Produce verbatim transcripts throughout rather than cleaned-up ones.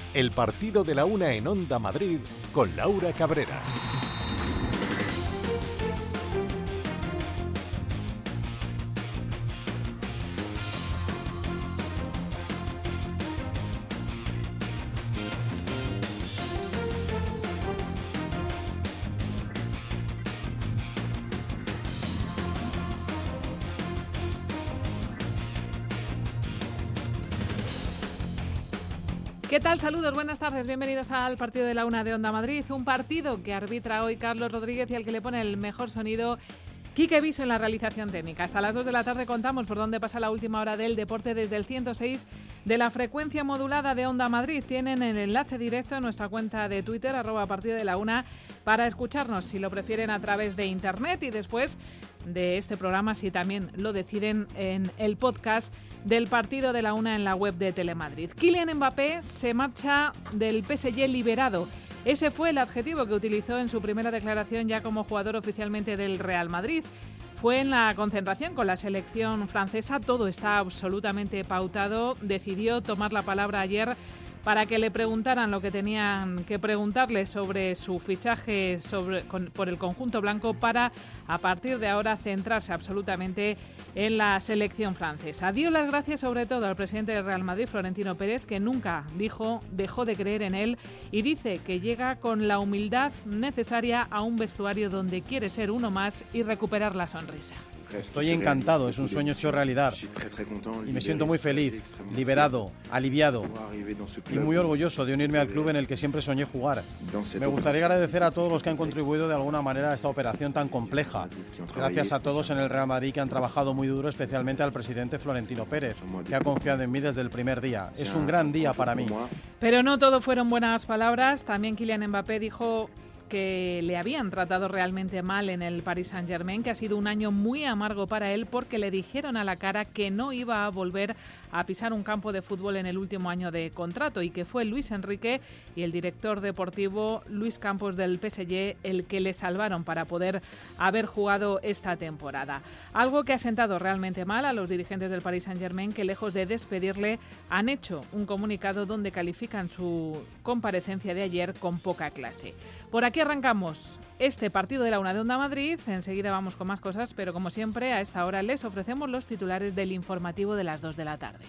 El partido de la una en Onda Madrid con Laura Cabrera. ¿Qué tal? Saludos, buenas tardes, bienvenidos al partido de la una de Onda Madrid, un partido que arbitra hoy Carlos Rodríguez y al que le pone el mejor sonido Quique Viso en la realización técnica. Hasta las dos de la tarde contamos por dónde pasa la última hora del deporte desde el ciento seis de la frecuencia modulada de Onda Madrid. Tienen el enlace directo en nuestra cuenta de Twitter, arroba partido de la una, para escucharnos si lo prefieren a través de internet y después de este programa, si también lo deciden, en el podcast del partido de la una en la web de Telemadrid. Kylian Mbappé se marcha del P S G liberado. Ese fue el adjetivo que utilizó en su primera declaración ya como jugador oficialmente del Real Madrid. Fue en la concentración con la selección francesa, todo está absolutamente pautado. Decidió tomar la palabra ayer para que le preguntaran lo que tenían que preguntarle sobre su fichaje sobre, con, por el conjunto blanco para, a partir de ahora, centrarse absolutamente en la selección francesa. Dio las gracias sobre todo al presidente del Real Madrid, Florentino Pérez, que nunca dijo, dejó de creer en él y dice que llega con la humildad necesaria a un vestuario donde quiere ser uno más y recuperar la sonrisa. Estoy encantado, es un sueño hecho realidad y me siento muy feliz, liberado, aliviado y muy orgulloso de unirme al club en el que siempre soñé jugar. Me gustaría agradecer a todos los que han contribuido de alguna manera a esta operación tan compleja. Gracias a todos en el Real Madrid que han trabajado muy duro, especialmente al presidente Florentino Pérez, que ha confiado en mí desde el primer día. Es un gran día para mí. Pero no todo fueron buenas palabras. También Kylian Mbappé dijo que le habían tratado realmente mal en el Paris Saint-Germain, que ha sido un año muy amargo para él porque le dijeron a la cara que no iba a volver a pisar un campo de fútbol en el último año de contrato y que fue Luis Enrique y el director deportivo Luis Campos del P S G el que le salvaron para poder haber jugado esta temporada. Algo que ha sentado realmente mal a los dirigentes del Paris Saint-Germain, que lejos de despedirle han hecho un comunicado donde califican su comparecencia de ayer con poca clase. Por aquí arrancamos este partido de la una de Onda Madrid. Enseguida vamos con más cosas, pero como siempre a esta hora les ofrecemos los titulares del informativo de las dos de la tarde.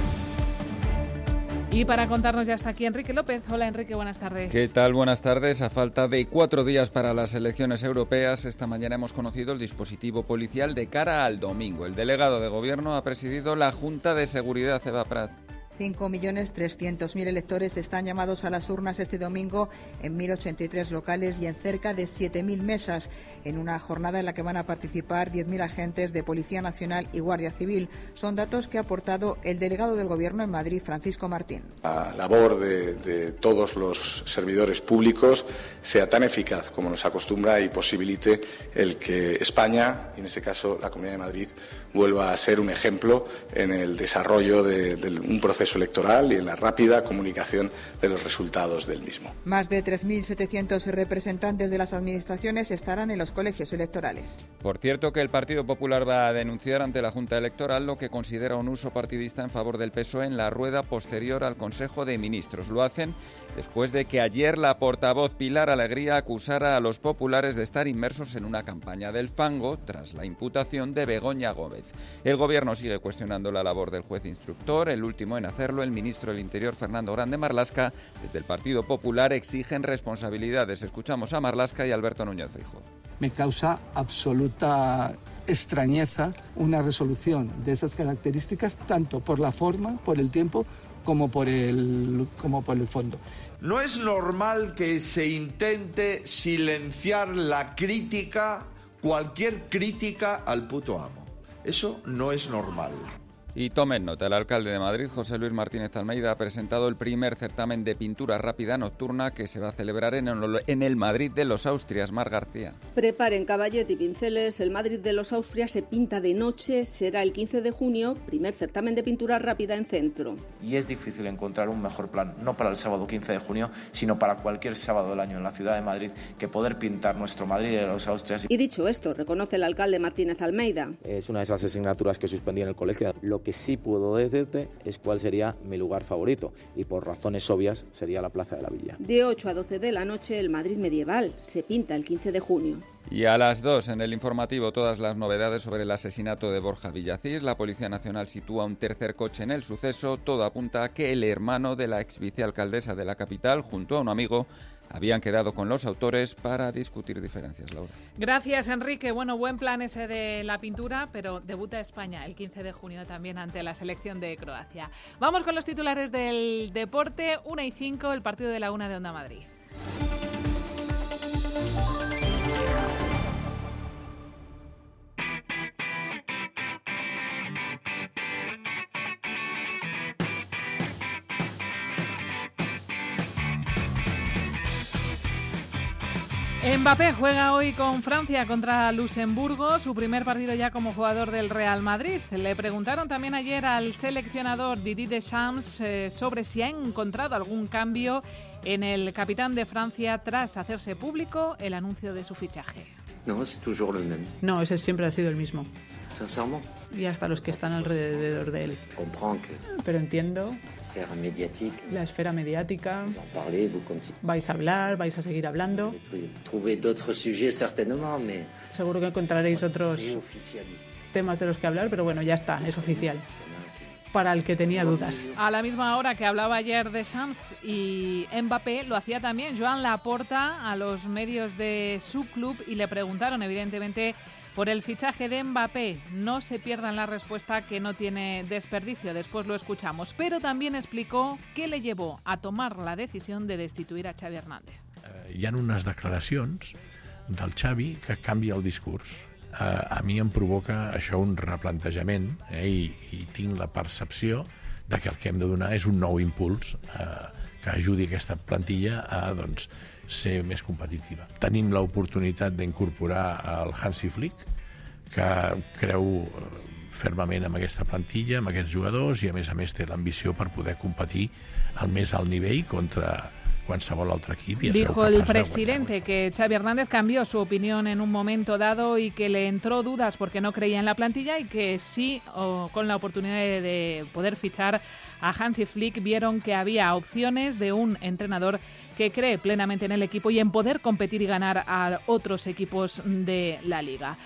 Y para contarnos ya está aquí Enrique López. Hola Enrique, buenas tardes. ¿Qué tal? Buenas tardes. A falta de cuatro días para las elecciones europeas, esta mañana hemos conocido el dispositivo policial de cara al domingo. El delegado de Gobierno ha presidido la Junta de Seguridad, Eva Prat. cinco millones trescientos mil electores están llamados a las urnas este domingo en mil ochenta y tres locales y en cerca de siete mil mesas, en una jornada en la que van a participar diez mil agentes de Policía Nacional y Guardia Civil. Son datos que ha aportado el delegado del Gobierno en Madrid, Francisco Martín. La labor de, de todos los servidores públicos sea tan eficaz como nos acostumbra y posibilite el que España, y en este caso la Comunidad de Madrid, vuelva a ser un ejemplo en el desarrollo de, de un proceso electoral y en la rápida comunicación de los resultados del mismo. Más de tres mil setecientos representantes de las administraciones estarán en los colegios electorales. Por cierto, que el Partido Popular va a denunciar ante la Junta Electoral lo que considera un uso partidista en favor del P S O E en la rueda posterior al Consejo de Ministros. Lo hacen después de que ayer la portavoz Pilar Alegría acusara a los populares de estar inmersos en una campaña del fango tras la imputación de Begoña Gómez. El Gobierno sigue cuestionando la labor del juez instructor, el último en hacerlo, el ministro del Interior, Fernando Grande Marlaska. Desde el Partido Popular exigen responsabilidades. Escuchamos a Marlaska y a Alberto Núñez Feijóo. Me causa absoluta extrañeza una resolución de esas características, tanto por la forma, por el tiempo, como por el, como por el fondo. No es normal que se intente silenciar la crítica, cualquier crítica al puto amo. Eso no es normal. Y tomen nota, el alcalde de Madrid, José Luis Martínez Almeida, ha presentado el primer certamen de pintura rápida nocturna que se va a celebrar en el, en el Madrid de los Austrias. Mar García. Preparen caballete y pinceles, el Madrid de los Austrias se pinta de noche, será el quince de junio, primer certamen de pintura rápida en centro. Y es difícil encontrar un mejor plan, no para el sábado quince de junio, sino para cualquier sábado del año en la ciudad de Madrid, que poder pintar nuestro Madrid de los Austrias. Y dicho esto, reconoce el alcalde Martínez Almeida. Es una de esas asignaturas que suspendí en el colegio. Lo que sí puedo decirte es cuál sería mi lugar favorito, y por razones obvias sería la Plaza de la Villa. De ocho a doce de la noche, el Madrid medieval se pinta el quince de junio. Y a las dos, en el informativo, todas las novedades sobre el asesinato de Borja Villacís. La Policía Nacional sitúa un tercer coche en el suceso. Todo apunta a que el hermano de la ex vicealcaldesa de la capital, junto a un amigo, habían quedado con los autores para discutir diferencias, Laura. Gracias, Enrique. Bueno, buen plan ese de la pintura, pero debuta España el quince de junio también ante la selección de Croacia. Vamos con los titulares del deporte. una y cinco, el partido de la una de Onda Madrid. Mbappé juega hoy con Francia contra Luxemburgo, su primer partido ya como jugador del Real Madrid. Le preguntaron también ayer al seleccionador Didier Deschamps eh, sobre si ha encontrado algún cambio en el capitán de Francia tras hacerse público el anuncio de su fichaje. No, es toujours le même. No, ese siempre ha sido el mismo. Sincèrement. Y hasta los que están alrededor de él. Pero entiendo la esfera mediática. Vais a hablar, vais a seguir hablando. Seguro que encontraréis otros temas de los que hablar, pero bueno, ya está, es oficial. Para el que tenía dudas. A la misma hora que hablaba ayer Deschamps y Mbappé, lo hacía también Joan Laporta a los medios de su club y le preguntaron evidentemente por el fichaje de Mbappé. No se pierdan la respuesta, que no tiene desperdicio, después lo escuchamos. Pero también explicó qué le llevó a tomar la decisión de destituir a Xavi Hernández. Uh, hi ha unes declaracions del Xavi que canvia el discurs. Uh, a mi em provoca això un replantejament, eh, i, i tinc la percepció de que el que hem de donar és un nou impuls uh, que ajudi aquesta plantilla a doncs, ser més competitiva. Tenim l'oportunitat d'incorporar el Hansi Flick, que creu fermament en aquesta plantilla, amb aquests jugadors, i a més a més té l'ambició per poder competir al més alt nivell contra cualquier otro equipo. Dijo el presidente que Xavi Hernández cambió su opinión en un momento dado y que le entró dudas porque no creía en la plantilla, y que sí, o con la oportunidad de, de poder fichar a Hansi Flick, vieron que había opciones de un entrenador que cree plenamente en el equipo y en poder competir y ganar a otros equipos de la liga.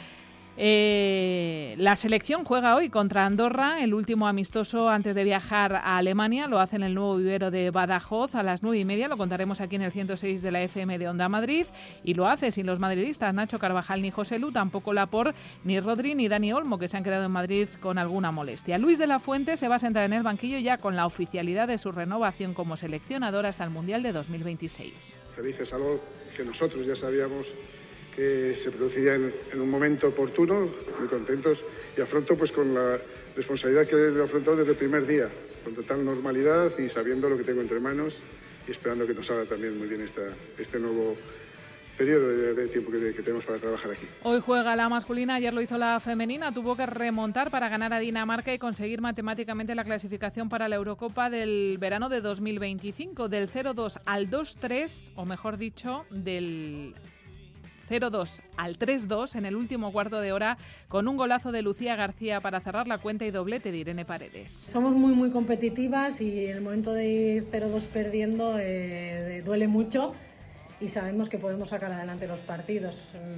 Eh, la selección juega hoy contra Andorra, el último amistoso antes de viajar a Alemania. Lo hace en el nuevo vivero de Badajoz a las nueve y media. Lo contaremos aquí en el ciento seis de la F M de Onda Madrid. Y lo hace sin los madridistas Nacho Carvajal ni José Lu, tampoco Laporte, ni Rodri ni Dani Olmo, que se han quedado en Madrid con alguna molestia. Luis de la Fuente se va a sentar en el banquillo ya con la oficialidad de su renovación como seleccionador hasta el Mundial de dos mil veintiséis. Felices, algo que nosotros ya sabíamos que se produciría en, en un momento oportuno, muy contentos, y afronto pues con la responsabilidad que he afrontado desde el primer día, con total normalidad y sabiendo lo que tengo entre manos, y esperando que nos salga también muy bien esta, este nuevo periodo de, de tiempo que, que tenemos para trabajar aquí. Hoy juega la masculina, ayer lo hizo la femenina, tuvo que remontar para ganar a Dinamarca y conseguir matemáticamente la clasificación para la Eurocopa del verano de dos mil veinticinco, del cero dos al dos tres, o mejor dicho, del cero dos al tres dos en el último cuarto de hora, con un golazo de Lucía García para cerrar la cuenta y doblete de Irene Paredes. Somos muy muy competitivas y en el momento de ir cero dos perdiendo eh, duele mucho, y sabemos que podemos sacar adelante los partidos.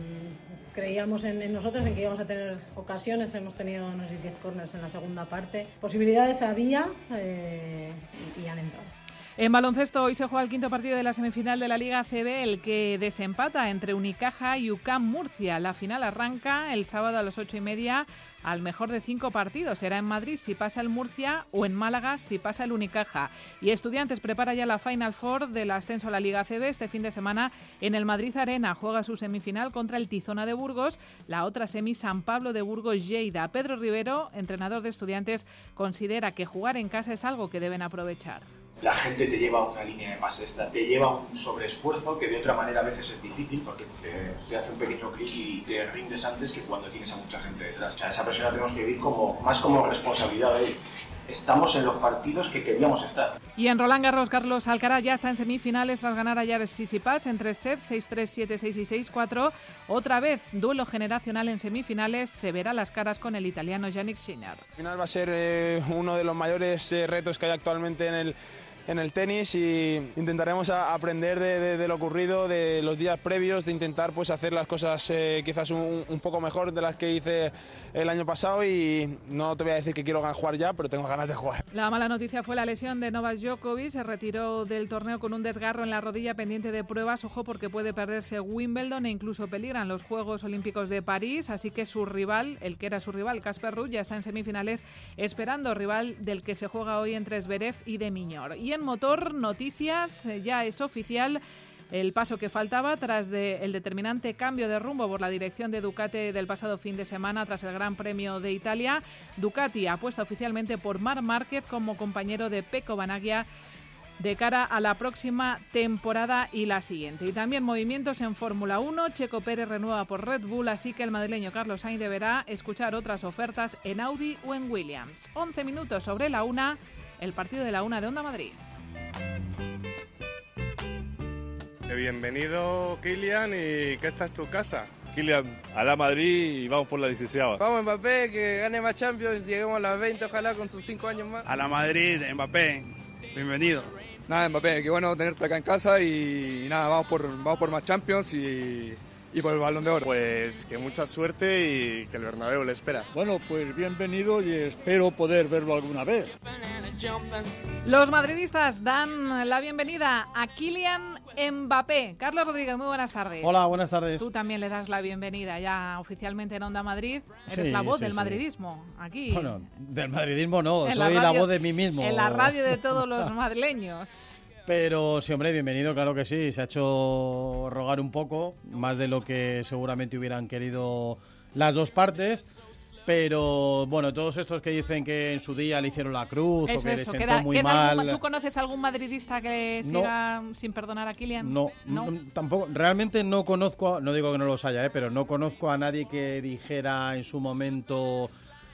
Creíamos en, en nosotros, en que íbamos a tener ocasiones, hemos tenido unos diez corners en la segunda parte. Posibilidades había eh, y, y han entrado. En baloncesto, hoy se juega el quinto partido de la semifinal de la Liga A C B, el que desempata entre Unicaja y U C A M Murcia. La final arranca el sábado a las ocho y media, al mejor de cinco partidos. Será en Madrid si pasa el Murcia o en Málaga si pasa el Unicaja. Y Estudiantes prepara ya la Final Four del ascenso a la Liga A C B. Este fin de semana en el Madrid Arena juega su semifinal contra el Tizona de Burgos. La otra semi, San Pablo de Burgos Lleida. Pedro Rivero, entrenador de Estudiantes, considera que jugar en casa es algo que deben aprovechar. La gente te lleva a una línea de pase, esta, te lleva a un sobreesfuerzo que de otra manera a veces es difícil, porque te, te hace un pequeño clic y te rindes antes que cuando tienes a mucha gente detrás. O sea, esa presión la tenemos que vivir como, más como responsabilidad de estamos en los partidos que queríamos estar. Y en Roland Garros, Carlos Alcaraz ya está en semifinales tras ganar a Jared Tsitsipas en tres sets, seis tres, siete seis y seis cuatro. Otra vez, duelo generacional en semifinales, se verá las caras con el italiano Jannik Sinner. Al final va a ser eh, uno de los mayores eh, retos que hay actualmente en el en el tenis, y intentaremos a aprender de, de, de lo ocurrido, de los días previos, de intentar pues hacer las cosas eh, quizás un, un poco mejor de las que hice el año pasado, y no te voy a decir que quiero jugar ya, pero tengo ganas de jugar. La mala noticia fue la lesión de Novak Djokovic, se retiró del torneo con un desgarro en la rodilla pendiente de pruebas, ojo porque puede perderse Wimbledon e incluso peligran los Juegos Olímpicos de París, así que su rival, el que era su rival, Casper Ruud, ya está en semifinales esperando, rival del que se juega hoy entre Zverev y de Miñor. Y en motor, noticias, ya es oficial el paso que faltaba tras de el determinante cambio de rumbo por la dirección de Ducati del pasado fin de semana tras el Gran Premio de Italia. Ducati apuesta oficialmente por Marc Márquez como compañero de Pecco Bagnaia de cara a la próxima temporada y la siguiente. Y también movimientos en Fórmula uno. Checo Pérez renueva por Red Bull, así que el madrileño Carlos Sainz deberá escuchar otras ofertas en Audi o en Williams. once minutos sobre la una, el partido de la una de Onda Madrid. Bienvenido, Kylian, y que esta es tu casa. Kylian, a la Madrid y vamos por la dieciséis. Vamos Mbappé, que gane más Champions, lleguemos a las veinte, ojalá con sus cinco años más. A la Madrid, Mbappé, bienvenido. Nada, Mbappé, qué bueno tenerte acá en casa y, y nada, vamos por, vamos por más Champions y, y por el Balón de Oro. Pues que mucha suerte y que el Bernabéu le espera. Bueno, pues bienvenido y espero poder verlo alguna vez. Los madridistas dan la bienvenida a Kylian Mbappé. Carlos Rodríguez, muy buenas tardes. Hola, buenas tardes. Tú también le das la bienvenida ya oficialmente en Onda Madrid. Eres sí, la voz sí, del sí. madridismo aquí. Bueno, del madridismo no, en soy la, radio, la voz de mí mismo. En la radio de todos los madrileños. Pero sí, hombre, bienvenido, claro que sí. Se ha hecho rogar un poco, más de lo que seguramente hubieran querido las dos partes. Pero bueno, todos estos que dicen que en su día le hicieron la cruz eso, o que eso, le sentó queda, muy queda mal. Algún, ¿tú conoces algún madridista que siga no, sin perdonar a Kylian? No, no, tampoco. Realmente no conozco, no digo que no los haya, ¿eh? Pero no conozco a nadie que dijera en su momento,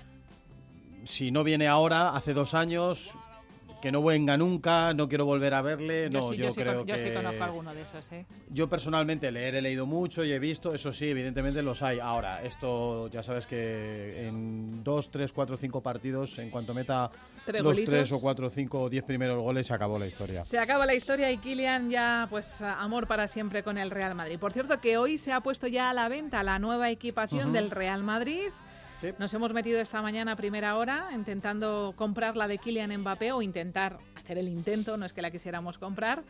si no viene ahora, hace dos años, que no venga nunca, no quiero volver a verle. Yo no, sí, yo, yo sí, creo yo que... sí conozco alguno de esos, ¿eh? Yo personalmente leer he leído mucho y he visto, eso sí, evidentemente los hay. Ahora, esto ya sabes que en dos, tres, cuatro, cinco partidos, en cuanto meta tres los golitos, tres o cuatro, cinco o diez primeros goles, se acabó la historia. Se acaba la historia y Kylian ya, pues, amor para siempre con el Real Madrid. Por cierto, que hoy se ha puesto ya a la venta la nueva equipación uh-huh. del Real Madrid. Sí. Nos hemos metido esta mañana a primera hora intentando comprar la de Kylian Mbappé o intentar hacer el intento, no es que la quisiéramos comprar.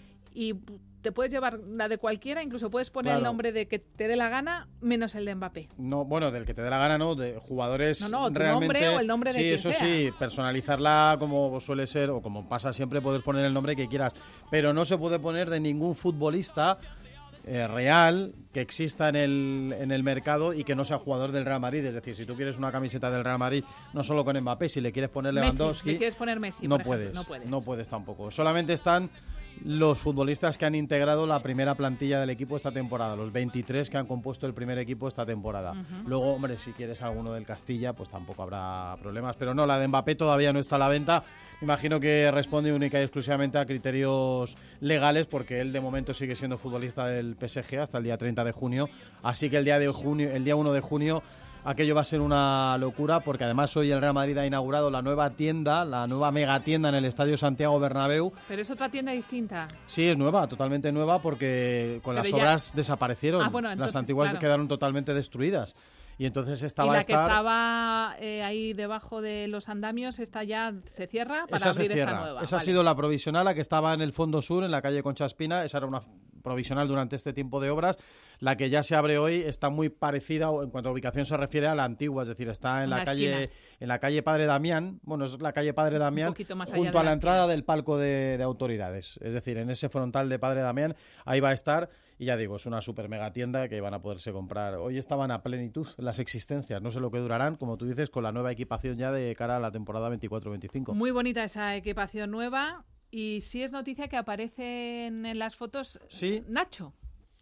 Y te puedes llevar la de cualquiera, incluso puedes poner claro. el nombre de que te dé la gana, menos el de Mbappé. No, bueno, del que te dé la gana, no, de jugadores no, no, tu realmente... nombre o el nombre de sí, quien eso sea. sí, personalizarla como suele ser o como pasa siempre, puedes poner el nombre que quieras, pero no se puede poner de ningún futbolista eh, real que exista en el, en el mercado y que no sea jugador del Real Madrid. Es decir, si tú quieres una camiseta del Real Madrid, no solo con Mbappé, si le quieres poner Messi, Lewandowski, le quieres poner Messi, no, por puedes, ejemplo, no puedes, no puedes tampoco. Solamente están los futbolistas que han integrado la primera plantilla del equipo esta temporada, los veintitrés que han compuesto el primer equipo esta temporada. Uh-huh. Luego, hombre, si quieres alguno del Castilla, pues tampoco habrá problemas. Pero no, la de Mbappé todavía no está a la venta. Imagino que responde única y exclusivamente a criterios legales, porque él de momento sigue siendo futbolista del P S G hasta el día treinta de junio. Así que el día de junio, el día uno de junio, aquello va a ser una locura, porque además hoy el Real Madrid ha inaugurado la nueva tienda, la nueva mega tienda en el Estadio Santiago Bernabéu. Pero es otra tienda distinta. Sí, es nueva, totalmente nueva, porque con Pero las ya... obras desaparecieron. Ah, bueno, entonces, las antiguas claro. quedaron totalmente destruidas. Y entonces estaba y la a estar... que estaba eh, ahí debajo de los andamios, esta ya se cierra para esa abrir se cierra. esta nueva. Esa vale. ha sido la provisional, la que estaba en el fondo sur, en la calle Concha Espina. Esa era una provisional durante este tiempo de obras. La que ya se abre hoy está muy parecida, en cuanto a ubicación se refiere, a la antigua, es decir, está en la, la calle en la calle Padre Damián, bueno, es la calle Padre Damián, junto a la, la entrada del palco de, de autoridades, es decir, en ese frontal de Padre Damián, ahí va a estar. Y ya digo, es una super mega tienda que van a poderse comprar. Hoy estaban a plenitud las existencias, no sé lo que durarán, como tú dices, con la nueva equipación ya de cara a la temporada veinticuatro veinticinco. Muy bonita esa equipación nueva. Y sí es noticia que aparecen en las fotos ¿Sí? Nacho.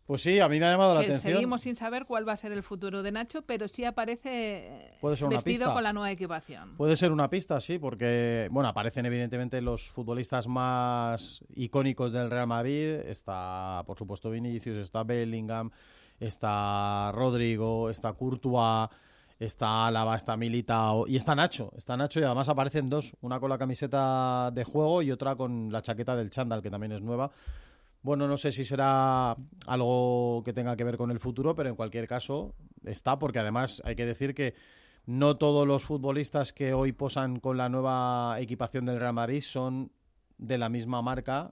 Pues sí, a mí me ha llamado la que atención. Seguimos sin saber cuál va a ser el futuro de Nacho, pero sí aparece Puede ser una vestido pista. con la nueva equipación. Puede ser una pista, sí, porque bueno, aparecen evidentemente los futbolistas más icónicos del Real Madrid. Está, por supuesto, Vinicius, está Bellingham, está Rodrigo, está Courtois, está Álava, está Militao y está Nacho. Está Nacho y además aparecen dos, una con la camiseta de juego y otra con la chaqueta del chándal, que también es nueva. Bueno, no sé si será algo que tenga que ver con el futuro, pero en cualquier caso está, porque además hay que decir que no todos los futbolistas que hoy posan con la nueva equipación del Real Madrid son de la misma marca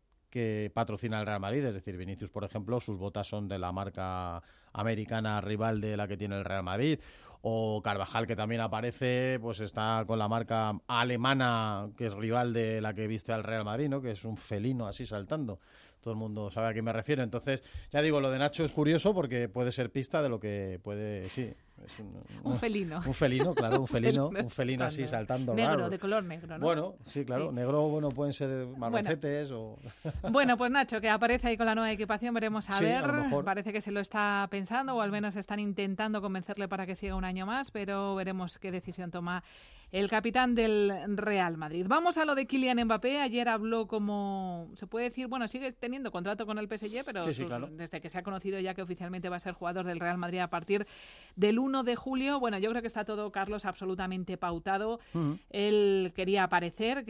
que patrocina el Real Madrid. Es decir, Vinicius, por ejemplo, sus botas son de la marca americana rival de la que tiene el Real Madrid. O Carvajal, que también aparece, pues está con la marca alemana, que es rival de la que viste al Real Madrid, ¿no? Que es un felino así saltando. Todo el mundo sabe a qué me refiero. Entonces, ya digo, lo de Nacho es curioso porque puede ser pista de lo que puede... Sí, es un, un felino. Un felino, claro, un felino. Un felino así saltando. Negro, raro. De color negro, ¿no? Bueno, sí, claro. Sí. Negro, bueno, pueden ser marroncetes bueno. o... Bueno, pues Nacho, que aparece ahí con la nueva equipación, veremos a sí, ver. A Parece que se lo está pensando, o al menos están intentando convencerle para que siga un año más, pero veremos qué decisión toma el capitán del Real Madrid. Vamos a lo de Kylian Mbappé. Ayer habló como, se puede decir, bueno, sigue teniendo contrato con el P S G, pero sí, sí, sus, claro. desde que se ha conocido ya que oficialmente va a ser jugador del Real Madrid a partir del uno de julio, bueno, yo creo que está todo, Carlos, absolutamente pautado. Uh-huh. Él quería aparecer,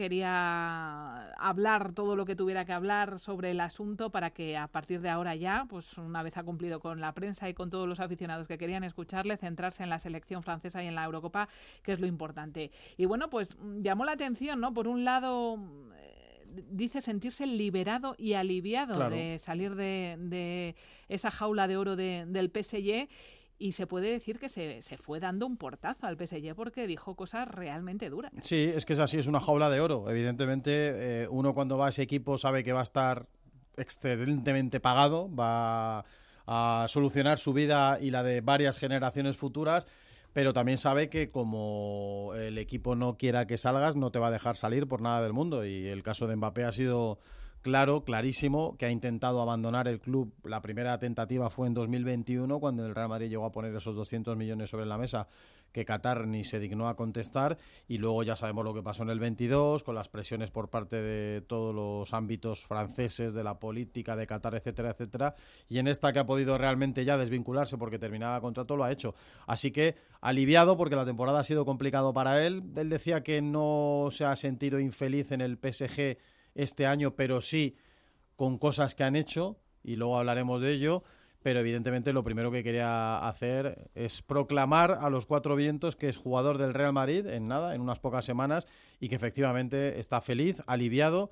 quería hablar todo lo que tuviera que hablar sobre el asunto para que a partir de ahora ya, pues una vez ha cumplido con la prensa y con todos los aficionados que querían escucharle, centrarse en la selección francesa y en la Eurocopa, que es lo importante. Y bueno, pues llamó la atención, ¿no? Por un lado, eh, dice sentirse liberado y aliviado claro. de salir de, de esa jaula de oro de, del P S G. Y se puede decir que se, se fue dando un portazo al P S G porque dijo cosas realmente duras. Sí, es que es así, es una jaula de oro. Evidentemente, eh, uno cuando va a ese equipo sabe que va a estar excelentemente pagado, va a solucionar su vida y la de varias generaciones futuras, pero también sabe que como el equipo no quiera que salgas, no te va a dejar salir por nada del mundo. Y el caso de Mbappé ha sido claro, clarísimo, que ha intentado abandonar el club. La primera tentativa fue en dos mil veintiuno, cuando el Real Madrid llegó a poner esos doscientos millones sobre la mesa, que Qatar ni se dignó a contestar, y luego ya sabemos lo que pasó en el veintidós, con las presiones por parte de todos los ámbitos franceses, de la política de Qatar, etcétera, etcétera, y en esta que ha podido realmente ya desvincularse porque terminaba contrato, lo ha hecho. Así que aliviado, porque la temporada ha sido complicado para él. Él decía que no se ha sentido infeliz en el P S G este año, pero sí con cosas que han hecho, y luego hablaremos de ello, pero evidentemente lo primero que quería hacer es proclamar a los cuatro vientos que es jugador del Real Madrid en nada, en unas pocas semanas, y que efectivamente está feliz, aliviado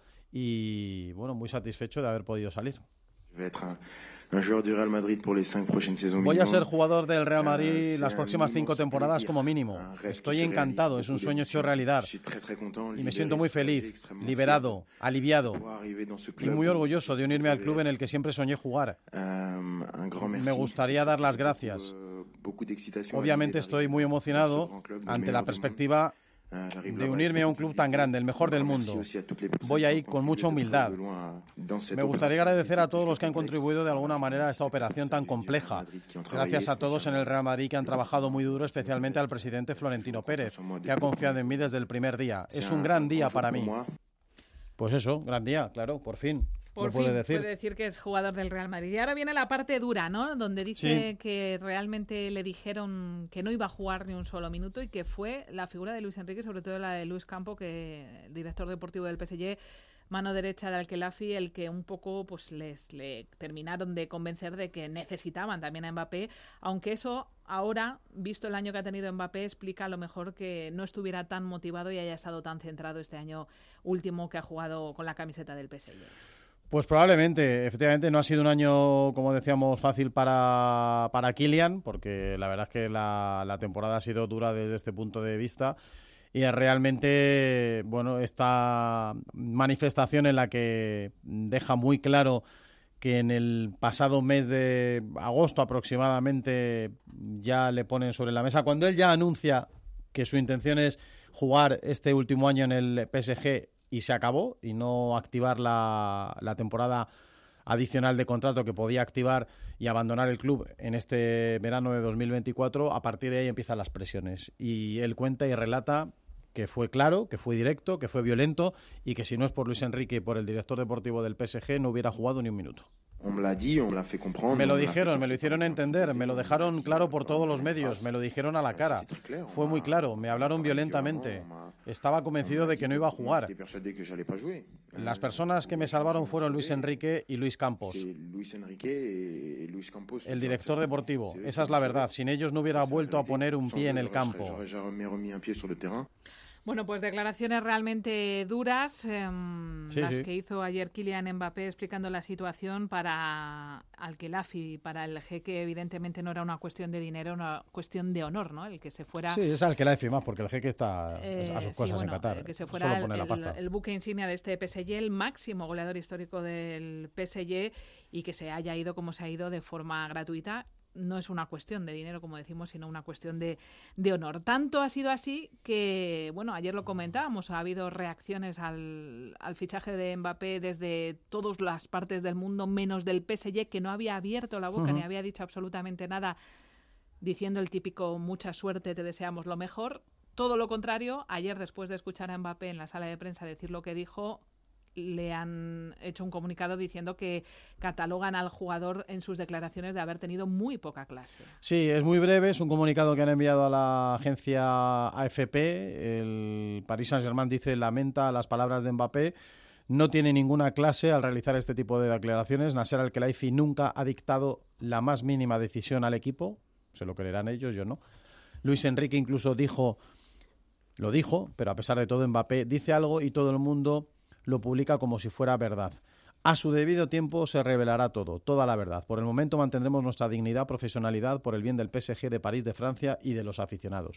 y bueno, muy satisfecho de haber podido salir. Voy a ser jugador del Real Madrid las próximas cinco temporadas como mínimo. Estoy encantado, es un sueño hecho realidad. Y me siento muy feliz, liberado, aliviado y muy orgulloso de unirme al club en el que siempre soñé jugar. Me gustaría dar las gracias. Obviamente estoy muy emocionado ante la perspectiva de unirme a un club tan grande, el mejor del mundo. Voy ahí con mucha humildad. Me gustaría agradecer a todos los que han contribuido de alguna manera a esta operación tan compleja. Gracias a todos en el Real Madrid que han trabajado muy duro, especialmente al presidente Florentino Pérez, que ha confiado en mí desde el primer día. Es un gran día para mí. Pues eso, gran día, claro, por fin. Por fin puede decir. puede decir que es jugador del Real Madrid. Y ahora viene la parte dura, ¿no? Donde dice sí. que realmente le dijeron que no iba a jugar ni un solo minuto y que fue la figura de Luis Enrique, sobre todo la de Luis Campo, que el director deportivo del P S G, mano derecha de Al-Khelafi, el que un poco pues les le terminaron de convencer de que necesitaban también a Mbappé, aunque eso ahora, visto el año que ha tenido Mbappé, explica a lo mejor que no estuviera tan motivado y haya estado tan centrado este año último que ha jugado con la camiseta del P S G. Pues probablemente, efectivamente no ha sido un año, como decíamos, fácil para, para Kylian, porque la verdad es que la, la temporada ha sido dura desde este punto de vista, y es realmente, bueno, esta manifestación en la que deja muy claro que en el pasado mes de agosto aproximadamente ya le ponen sobre la mesa, cuando él ya anuncia que su intención es jugar este último año en el P S G, y se acabó, y no activar la, la temporada adicional de contrato que podía activar y abandonar el club en este verano de dos mil veinticuatro, a partir de ahí empiezan las presiones. Y él cuenta y relata que fue claro, que fue directo, que fue violento y que si no es por Luis Enrique y por el director deportivo del P S G no hubiera jugado ni un minuto. Me lo dijeron, me lo hicieron entender, me lo dejaron claro por todos los medios, me lo dijeron a la cara. Fue muy claro, me hablaron violentamente. Estaba convencido de que no iba a jugar. Las personas que me salvaron fueron Luis Enrique y Luis Campos, el director deportivo. Esa es la verdad. Sin ellos no hubiera vuelto a poner un pie en el campo. Bueno, pues declaraciones realmente duras, eh, sí, las sí. que hizo ayer Kylian Mbappé explicando la situación para Al-Khelaïfi, para el jeque. Evidentemente no era una cuestión de dinero, una cuestión de honor, ¿no? El que se fuera... Sí, es Al-Khelaïfi más, porque el jeque está eh, a sus cosas sí, bueno, en Qatar. El que se fuera el, el, el buque insignia de este P S G, el máximo goleador histórico del P S G, y que se haya ido como se ha ido de forma gratuita. No es una cuestión de dinero, como decimos, sino una cuestión de, de honor. Tanto ha sido así que, bueno, ayer lo comentábamos, ha habido reacciones al, al fichaje de Mbappé desde todas las partes del mundo, menos del P S G, que no había abierto la boca uh-huh. ni había dicho absolutamente nada, diciendo el típico mucha suerte, te deseamos lo mejor. Todo lo contrario, ayer, después de escuchar a Mbappé en la sala de prensa decir lo que dijo, le han hecho un comunicado diciendo que catalogan al jugador en sus declaraciones de haber tenido muy poca clase. Sí, es muy breve, es un comunicado que han enviado a la agencia A F P. El Paris Saint-Germain dice, lamenta las palabras de Mbappé, no tiene ninguna clase al realizar este tipo de declaraciones. Nasser Al-Khelaifi nunca ha dictado la más mínima decisión al equipo, se lo creerán ellos, yo no. Luis Enrique incluso dijo, lo dijo, pero a pesar de todo Mbappé dice algo y todo el mundo lo publica como si fuera verdad. A su debido tiempo se revelará todo, toda la verdad. Por el momento mantendremos nuestra dignidad, profesionalidad por el bien del P S G, de París, de Francia y de los aficionados.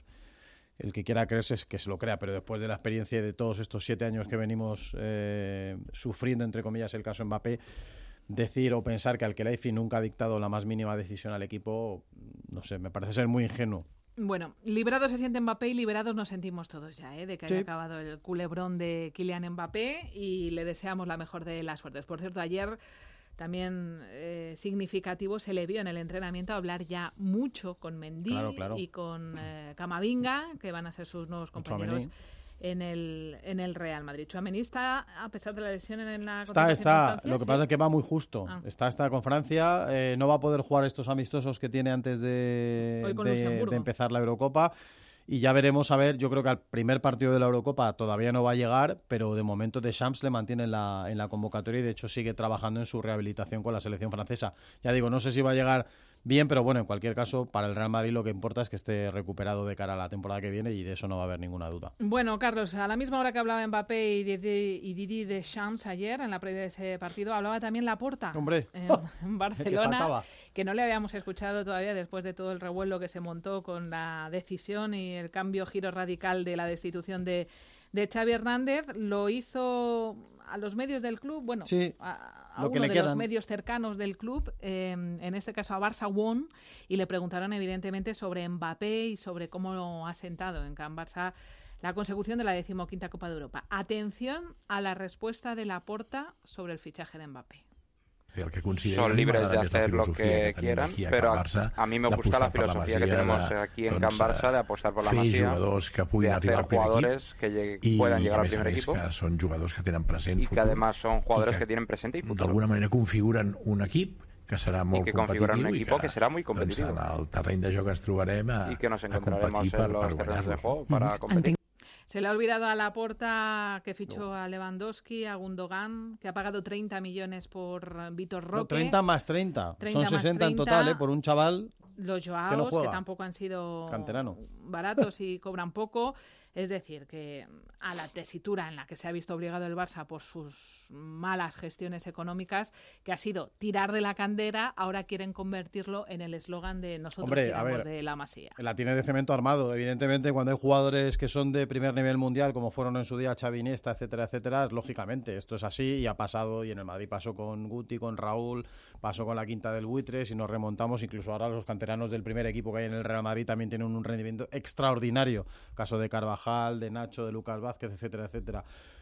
El que quiera creerse es que se lo crea, pero después de la experiencia de todos estos siete años que venimos eh, sufriendo, entre comillas, el caso Mbappé, decir o pensar que Al-Khelaifi nunca ha dictado la más mínima decisión al equipo, no sé, me parece ser muy ingenuo. Bueno, librado se siente Mbappé y liberados nos sentimos todos ya, ¿eh? de que sí. haya acabado el culebrón de Kylian Mbappé, y le deseamos la mejor de las suertes. Por cierto, ayer también eh, significativo, se le vio en el entrenamiento hablar ya mucho con Mendy claro, claro. y con eh, Camavinga, que van a ser sus nuevos compañeros en el en el Real Madrid. Tchouaméni está, a pesar de la lesión en la está está con Francia, lo que ¿sí? pasa es que va muy justo. Ah. Está está con Francia, eh, no va a poder jugar estos amistosos que tiene antes de, de, de empezar la Eurocopa. Y ya veremos, a ver, yo creo que al primer partido de la Eurocopa todavía no va a llegar, pero de momento Deschamps le mantiene en la, en la convocatoria y de hecho sigue trabajando en su rehabilitación con la selección francesa. Ya digo, no sé si va a llegar bien, pero bueno, en cualquier caso, para el Real Madrid lo que importa es que esté recuperado de cara a la temporada que viene y de eso no va a haber ninguna duda. Bueno, Carlos, a la misma hora que hablaba Mbappé y Didier, y Didier Deschamps ayer, en la previa de ese partido, hablaba también Laporta. Hombre, en, en Barcelona, que, que no le habíamos escuchado todavía después de todo el revuelo que se montó con la decisión y el cambio, giro radical de la destitución de, de Xavi Hernández. Lo hizo a los medios del club, bueno, sí, a, a uno de quedan. los medios cercanos del club, eh, en este caso a Barça One, y le preguntaron evidentemente sobre Mbappé y sobre cómo ha sentado en Can Barça la consecución de la decimoquinta Copa de Europa. Atención a la respuesta de Laporta sobre el fichaje de Mbappé. El que Son libres de hacer lo que quieran, pero a, a mí me gusta la filosofía que tenemos aquí en Can Barça de apostar por la Masía, de hacer jugadores que llegue, puedan llegar al primer equipo són jugadors que tenen present, y que además son jugadores que, que tienen presente y futuro. D'alguna manera configuren un equip que serà molt que competitiu un equipo i que, que será muy competitivo. Doncs, en el terreny de joc ens trobarem a, y que nos a encontraremos competir en per, los per terrenos de guanyar-los. juego para competir. Se le ha olvidado a Laporta que fichó no. a Lewandowski, a Gundogan, que ha pagado treinta millones por Vitor Roque. No, treinta más treinta. treinta Son sesenta treinta, en total, ¿eh? Por un chaval los Joaos, que, no juega. que tampoco han sido canterano. baratos y cobran poco. Es decir, que a la tesitura en la que se ha visto obligado el Barça por sus malas gestiones económicas, que ha sido tirar de la candera, ahora quieren convertirlo en el eslogan de nosotros Hombre, tiramos a ver, de la Masía. La tiene de cemento armado. Evidentemente, cuando hay jugadores que son de primer nivel mundial, como fueron en su día Xavi, Iniesta, etcétera, etcétera, lógicamente, esto es así y ha pasado, y en el Madrid pasó con Guti, con Raúl, pasó con la Quinta del Buitre, si nos remontamos, incluso ahora los canteranos del primer equipo que hay en el Real Madrid también tienen un rendimiento extraordinario. Caso de Carvajal, de Nacho, de Lucas Vázquez, etcétera, etcétera.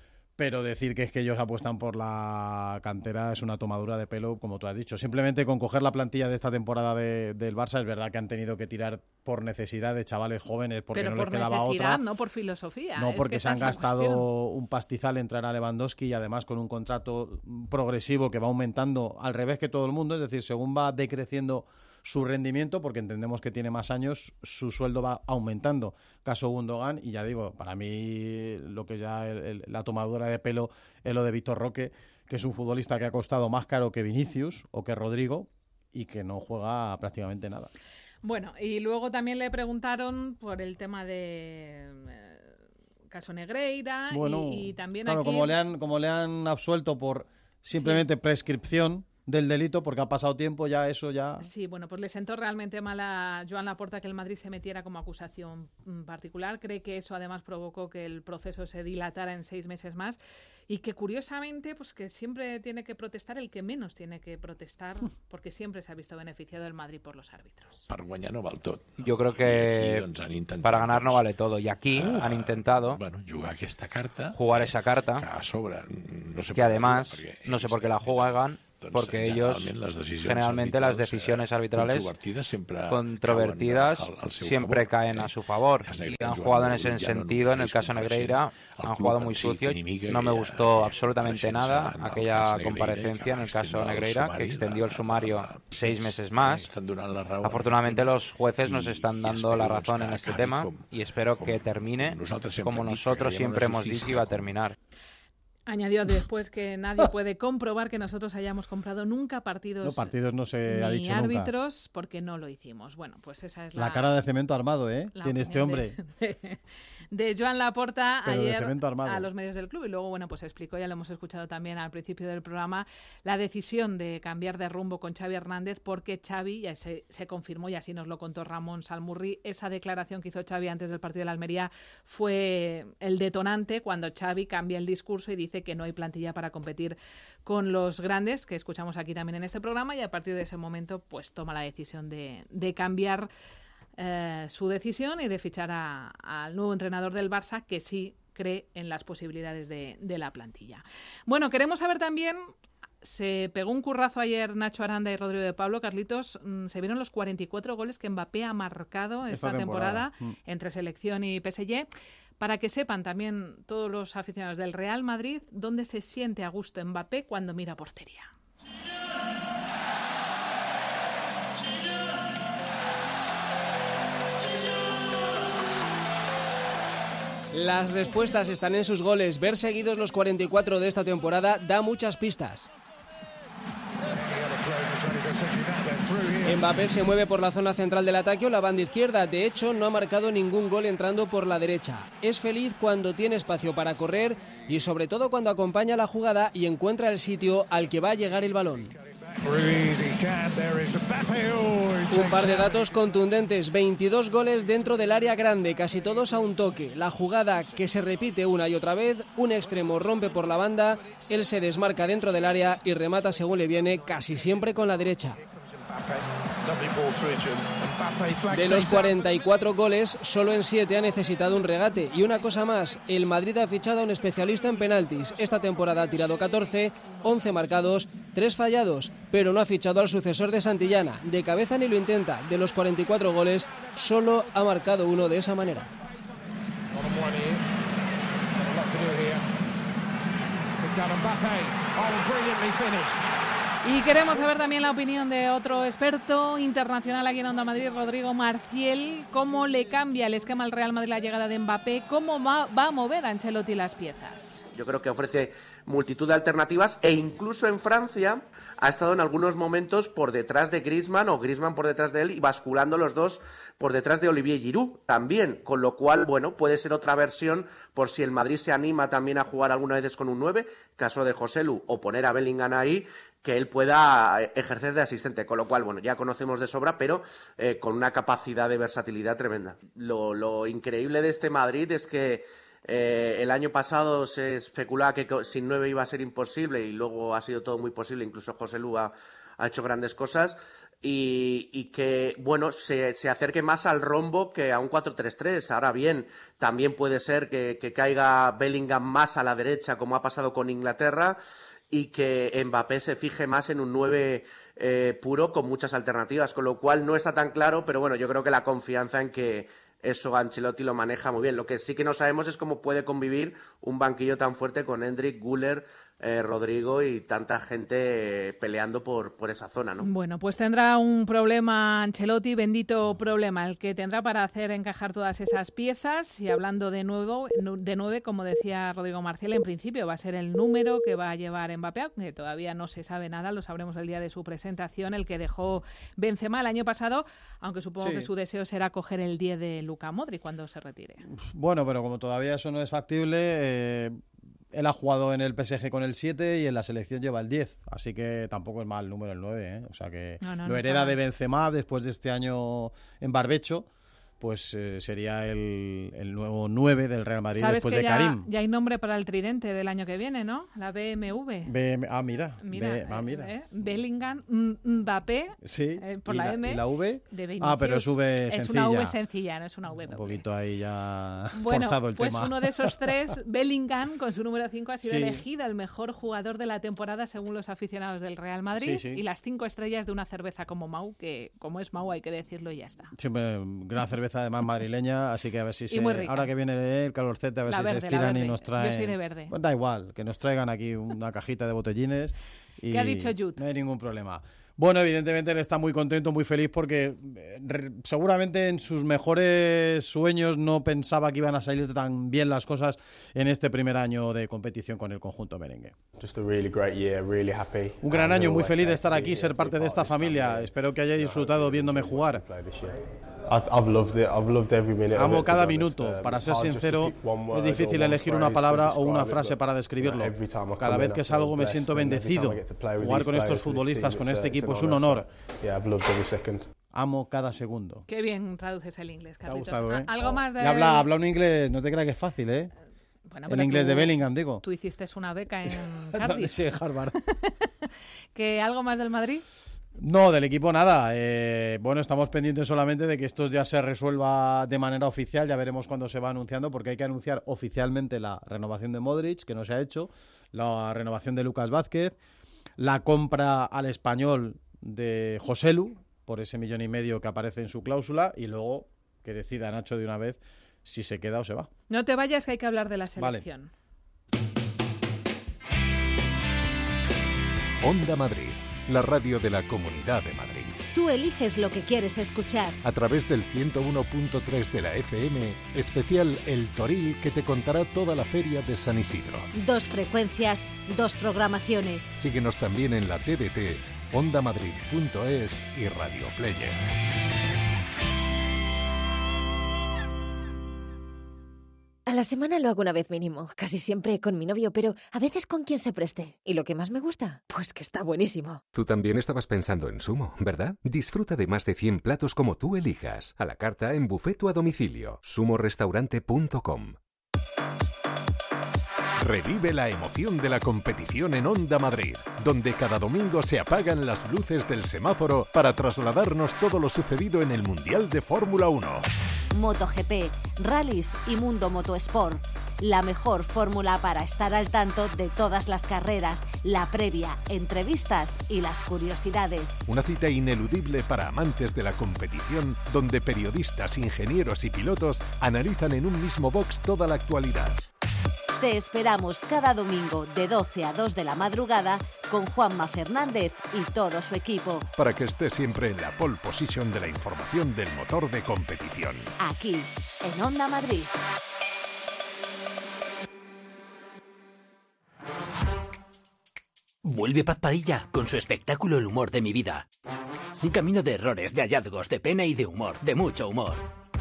Pero decir que es que ellos apuestan por la cantera es una tomadura de pelo, como tú has dicho. Simplemente con coger la plantilla de esta temporada de, del Barça, es verdad que han tenido que tirar por necesidad de chavales jóvenes porque Pero no les quedaba otra. Pero por necesidad, no por filosofía. No, es porque que se han gastado cuestión. un pastizal en traer a Lewandowski y además con un contrato progresivo que va aumentando al revés que todo el mundo. Es decir, según va decreciendo su rendimiento, porque entendemos que tiene más años, su sueldo va aumentando. Caso Gundogan, y ya digo, para mí lo que ya el, el, la tomadura de pelo es lo de Víctor Roque, que es un futbolista que ha costado más caro que Vinicius o que Rodrigo y que no juega prácticamente nada. Bueno, y luego también le preguntaron por el tema de eh, caso Negreira bueno, y, y también claro, aquí... como le han como le han absuelto por simplemente sí. prescripción del delito, porque ha pasado tiempo, ya eso ya... Sí, bueno, pues le sentó realmente mal a Joan Laporta que el Madrid se metiera como acusación particular. Cree que eso además provocó que el proceso se dilatara en seis meses más y que curiosamente, pues que siempre tiene que protestar el que menos tiene que protestar, porque siempre se ha visto beneficiado el Madrid por los árbitros. Per guanyar no val tot. Yo creo que aquí, doncs, intentat, para ganar no doncs, vale todo. Y aquí uh, han intentado bueno, jugar aquesta carta, jugar esa carta, que a sobre, no sé que además, no sé por qué la juegan, porque ellos generalmente las decisiones arbitrales controvertidas siempre caen a su favor y han jugado en ese sentido. En el caso Negreira han jugado muy sucio. No me gustó absolutamente nada aquella comparecencia en el caso Negreira, que extendió el sumario seis meses más. Afortunadamente los jueces nos están dando la razón en este tema y espero que termine como nosotros siempre hemos dicho que iba a terminar. Añadió después que nadie puede comprobar que nosotros hayamos comprado nunca partidos, no, partidos no se ni ha dicho árbitros nunca. Porque no lo hicimos. Bueno, pues esa es la... La cara de cemento armado, ¿eh? Tiene este hombre. De, de, de Joan Laporta Pero ayer a los medios del club y luego, bueno, pues explicó, ya lo hemos escuchado también al principio del programa, la decisión de cambiar de rumbo con Xavi Hernández porque Xavi, ya se, se confirmó y así nos lo contó Ramón Salmurri, esa declaración que hizo Xavi antes del partido de la Almería fue el detonante cuando Xavi cambia el discurso y dice que no hay plantilla para competir con los grandes, que escuchamos aquí también en este programa, y a partir de ese momento pues toma la decisión de, de cambiar eh, su decisión y de fichar al nuevo entrenador del Barça, que sí cree en las posibilidades de, de la plantilla. Bueno, queremos saber también, se pegó un currazo ayer Nacho Aranda y Rodrigo de Pablo, Carlitos, mmm, se vieron los cuarenta y cuatro goles que Mbappé ha marcado esta, esta temporada, temporada mm. entre selección y P S G. Para que sepan también todos los aficionados del Real Madrid dónde se siente a gusto Mbappé cuando mira portería. Las respuestas están en sus goles. Ver seguidos los cuarenta y cuatro de esta temporada da muchas pistas. Mbappé se mueve por la zona central del ataque o la banda izquierda. De hecho, no ha marcado ningún gol entrando por la derecha. Es feliz cuando tiene espacio para correr y sobre todo cuando acompaña la jugada y encuentra el sitio al que va a llegar el balón. Un par de datos contundentes, veintidós goles dentro del área grande, casi todos a un toque. La jugada que se repite una y otra vez, un extremo rompe por la banda, él se desmarca dentro del área y remata según le viene, casi siempre con la derecha. De los cuarenta y cuatro goles, solo en siete ha necesitado un regate. Y una cosa más, el Madrid ha fichado a un especialista en penaltis. Esta temporada ha tirado catorce, once marcados, tres fallados, pero no ha fichado al sucesor de Santillana. De cabeza ni lo intenta. De los cuarenta y cuatro goles, solo ha marcado uno de esa manera. Y queremos saber también la opinión de otro experto internacional aquí en Onda Madrid, Rodrigo Marciel. ¿Cómo le cambia el esquema al Real Madrid la llegada de Mbappé? ¿Cómo va, va a mover a Ancelotti las piezas? Yo creo que ofrece multitud de alternativas e incluso en Francia ha estado en algunos momentos por detrás de Griezmann o Griezmann por detrás de él y basculando los dos por detrás de Olivier Giroud también, con lo cual, bueno, puede ser otra versión por si el Madrid se anima también a jugar algunas veces con un nueve, caso de Joselu, o poner a Bellingham ahí, que él pueda ejercer de asistente, con lo cual, bueno, ya conocemos de sobra, pero eh, con una capacidad de versatilidad tremenda. Lo, lo increíble de este Madrid es que eh, el año pasado se especulaba que sin nueve iba a ser imposible y luego ha sido todo muy posible, incluso Joselu ha, ha hecho grandes cosas. y, y que, bueno, se, se acerque más al rombo que a un cuatro tres tres. Ahora bien, también puede ser que, que caiga Bellingham más a la derecha, como ha pasado con Inglaterra, y que Mbappé se fije más en un nueve eh, puro con muchas alternativas, con lo cual no está tan claro, pero bueno, yo creo que la confianza en que eso Ancelotti lo maneja muy bien. Lo que sí que no sabemos es cómo puede convivir un banquillo tan fuerte con Endrick, Güler, eh, Rodrigo y tanta gente eh, peleando por, por esa zona, ¿no? Bueno, pues tendrá un problema Ancelotti, bendito problema, el que tendrá para hacer encajar todas esas piezas. Y hablando de nuevo, de nueve, como decía Rodrigo Marcial, en principio va a ser el número que va a llevar Mbappé, aunque todavía no se sabe nada, lo sabremos el día de su presentación, el que dejó Benzema el año pasado, aunque supongo sí. que su deseo será coger el diez de Luka Modric cuando se retire. Bueno, pero como todavía eso no es factible, eh, él ha jugado en el P S G con el siete y en la selección lleva el diez, así que tampoco es mal el número el nueve, ¿eh? O sea que no, no, lo hereda no de Benzema después de este año en barbecho. Pues eh, sería el, el nuevo nueve del Real Madrid después de ya, Karim. Ya hay nombre para el tridente del año que viene, ¿no? La B M W. B M, ah, mira. Mira, B, ah, mira. Eh, Bellingham, Mbappé, sí, eh, por y la, la M. ¿Y la V? De Vinicius. Ah, pero es V sencilla. Es una V sencilla, no es una V doble. Un poquito ahí ya bueno, forzado el pues tema. Pues uno de esos tres, Bellingham, con su número cinco, ha sido sí. elegido el mejor jugador de la temporada según los aficionados del Real Madrid. Sí, sí. Y las cinco estrellas de una cerveza como Mau, que como es Mau hay que decirlo y ya está. Siempre gran cerveza, además madrileña. Así que a ver si se, ahora que viene el calorcete, a ver la si verde, se estiran y verde. nos traen. Yo soy de verde. Pues da igual, que nos traigan aquí una cajita de botellines. Y ¿qué ha dicho Jude? No hay ningún problema. Bueno, evidentemente él está muy contento, muy feliz porque re, seguramente en sus mejores sueños no pensaba que iban a salir tan bien las cosas en este primer año de competición con el conjunto merengue. Really great year, really happy. Un gran año, muy feliz de estar aquí, ser parte de esta familia. Espero que haya disfrutado viéndome jugar. I've loved it. I've loved every minute. Amo cada minuto. Para ser sincero, es difícil elegir una palabra o una frase para describirlo. Cada vez que salgo me siento bendecido. Jugar con estos futbolistas, con este equipo, es un honor. Amo cada segundo. Qué bien traduces el inglés, Carlitos. Te ha gustado, ¿eh? Algo más de... Habla, habla un inglés, no te creas que es fácil, ¿eh? Bueno, el inglés tú, de Bellingham, digo. Tú hiciste una beca en Cardiff. Sí, Harvard. ¿Que algo más del Madrid? No, del equipo nada. Eh, bueno, estamos pendientes solamente de que esto ya se resuelva de manera oficial. Ya veremos cuándo se va anunciando, porque hay que anunciar oficialmente la renovación de Modric, que no se ha hecho, la renovación de Lucas Vázquez, la compra al Español de Joselu, por ese millón y medio que aparece en su cláusula, y luego que decida Nacho de una vez si se queda o se va. No te vayas, que hay que hablar de la selección. Vale. Onda Madrid, la radio de la Comunidad de Madrid. Tú eliges lo que quieres escuchar. A través del ciento uno punto tres de la F M, especial El Toril, que te contará toda la feria de San Isidro. Dos frecuencias, dos programaciones. Síguenos también en la T D T, onda madrid punto es y Radio Player. A la semana lo hago una vez mínimo, casi siempre con mi novio, pero a veces con quien se preste. ¿Y lo que más me gusta? Pues que está buenísimo. Tú también estabas pensando en Sumo, ¿verdad? Disfruta de más de cien platos como tú elijas. A la carta, en buffet o a domicilio. sumo restaurante punto com. Revive la emoción de la competición en Onda Madrid, donde cada domingo se apagan las luces del semáforo para trasladarnos todo lo sucedido en el Mundial de Fórmula uno. MotoGP, rallies y Mundo Motosport. La mejor fórmula para estar al tanto de todas las carreras, la previa, entrevistas y las curiosidades. Una cita ineludible para amantes de la competición, donde periodistas, ingenieros y pilotos analizan en un mismo box toda la actualidad. Te esperamos cada domingo de doce a dos de la madrugada con Juanma Fernández y todo su equipo. Para que estés siempre en la pole position de la información del motor de competición. Aquí, en Onda Madrid. Vuelve Paz Padilla con su espectáculo El humor de mi vida. Un camino de errores, de hallazgos, de pena y de humor, de mucho humor.